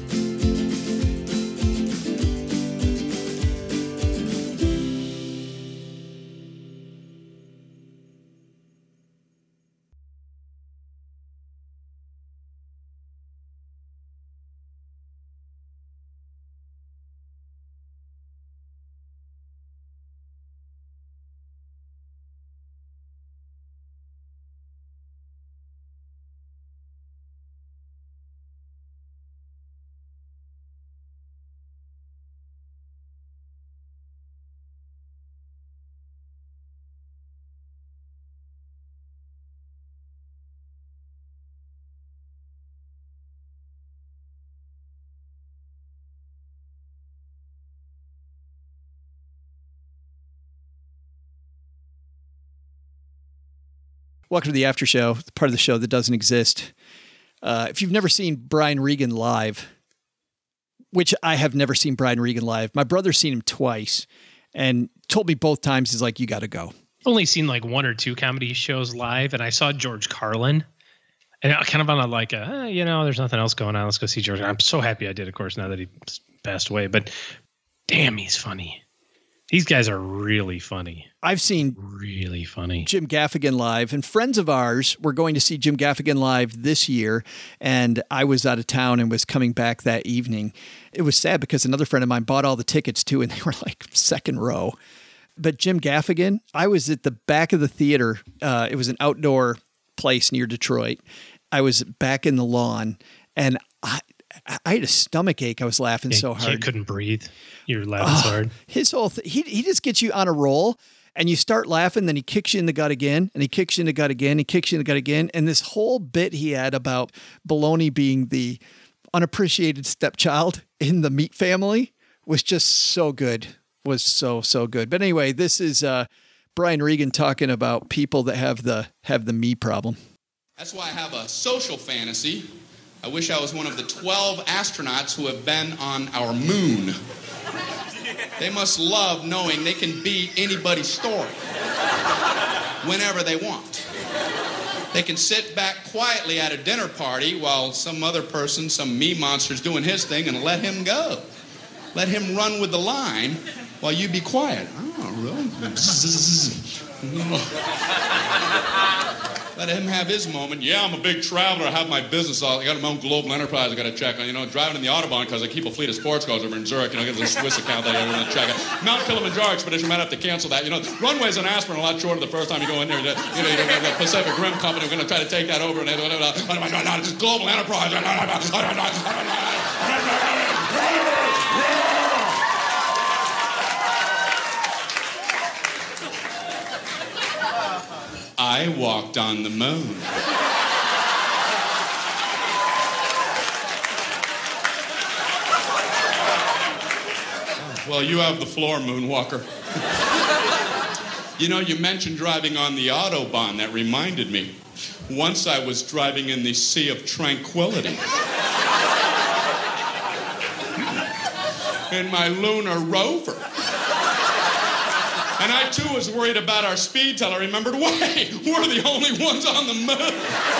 Welcome to the after show, the part of the show that doesn't exist. If you've never seen Brian Regan live, which I have never seen Brian Regan live, my brother's seen him twice and told me both times, he's like, you got to go. I've only seen like 1 or 2 comedy shows live, and I saw George Carlin. And kind of on a like, there's nothing else going on. Let's go see George. I'm so happy I did, of course, now that he passed away. But damn, he's funny. These guys are really funny. I've seen really funny Jim Gaffigan live, and friends of ours were going to see Jim Gaffigan live this year, and I was out of town and was coming back that evening. It was sad because another friend of mine bought all the tickets too, and they were like second row. But Jim Gaffigan, I was at the back of the theater. It was an outdoor place near Detroit. I was back in the lawn, and I had a stomach ache. I was laughing so hard. You couldn't breathe. You were laughing so hard. His whole he just gets you on a roll. And you start laughing, then he kicks you in the gut again, and he kicks you in the gut again, he kicks you in the gut again. And this whole bit he had about Baloney being the unappreciated stepchild in the Meat family was just so good. Was so good. But anyway, this is Brian Regan talking about people that have the me problem. That's why I have a social fantasy. I wish I was one of the 12 astronauts who have been on our moon. They must love knowing they can beat anybody's story whenever they want. They can sit back quietly at a dinner party while some other person, some me monster's doing his thing, and let him go. Let him run with the line while you be quiet. Oh, really? Let him have his moment. Yeah, I'm a big traveler. I have my business. I got my own global enterprise I got to check on. Driving in the Autobahn because I keep a fleet of sports cars over in Zurich. I got a Swiss account that I got to check on. Mount Kilimanjaro expedition, might have to cancel that. Runways in Aspen are a lot shorter the first time you go in there. The Pacific Rim Company, we're going to try to take that over. And global enterprise. I walked on the moon. Well, you have the floor, Moonwalker. You mentioned driving on the Autobahn. That reminded me. Once I was driving in the Sea of Tranquility. In my lunar rover. And I, too, was worried about our speed till I remembered, wait, we're the only ones on the moon.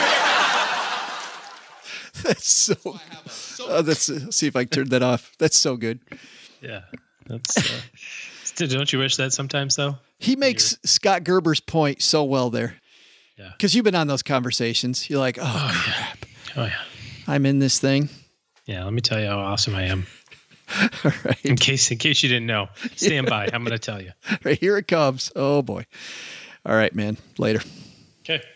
That's so... let's see if I can turn that off. That's so good. Yeah. Don't you wish that sometimes, though? He makes Scott Gerber's point so well there. Yeah. Because you've been on those conversations. You're like, oh crap. Yeah. Oh, yeah. I'm in this thing. Yeah, let me tell you how awesome I am. All right. In case you didn't know, stand by. I'm going to tell you. Right, here it comes. Oh boy. All right, man. Later. Okay.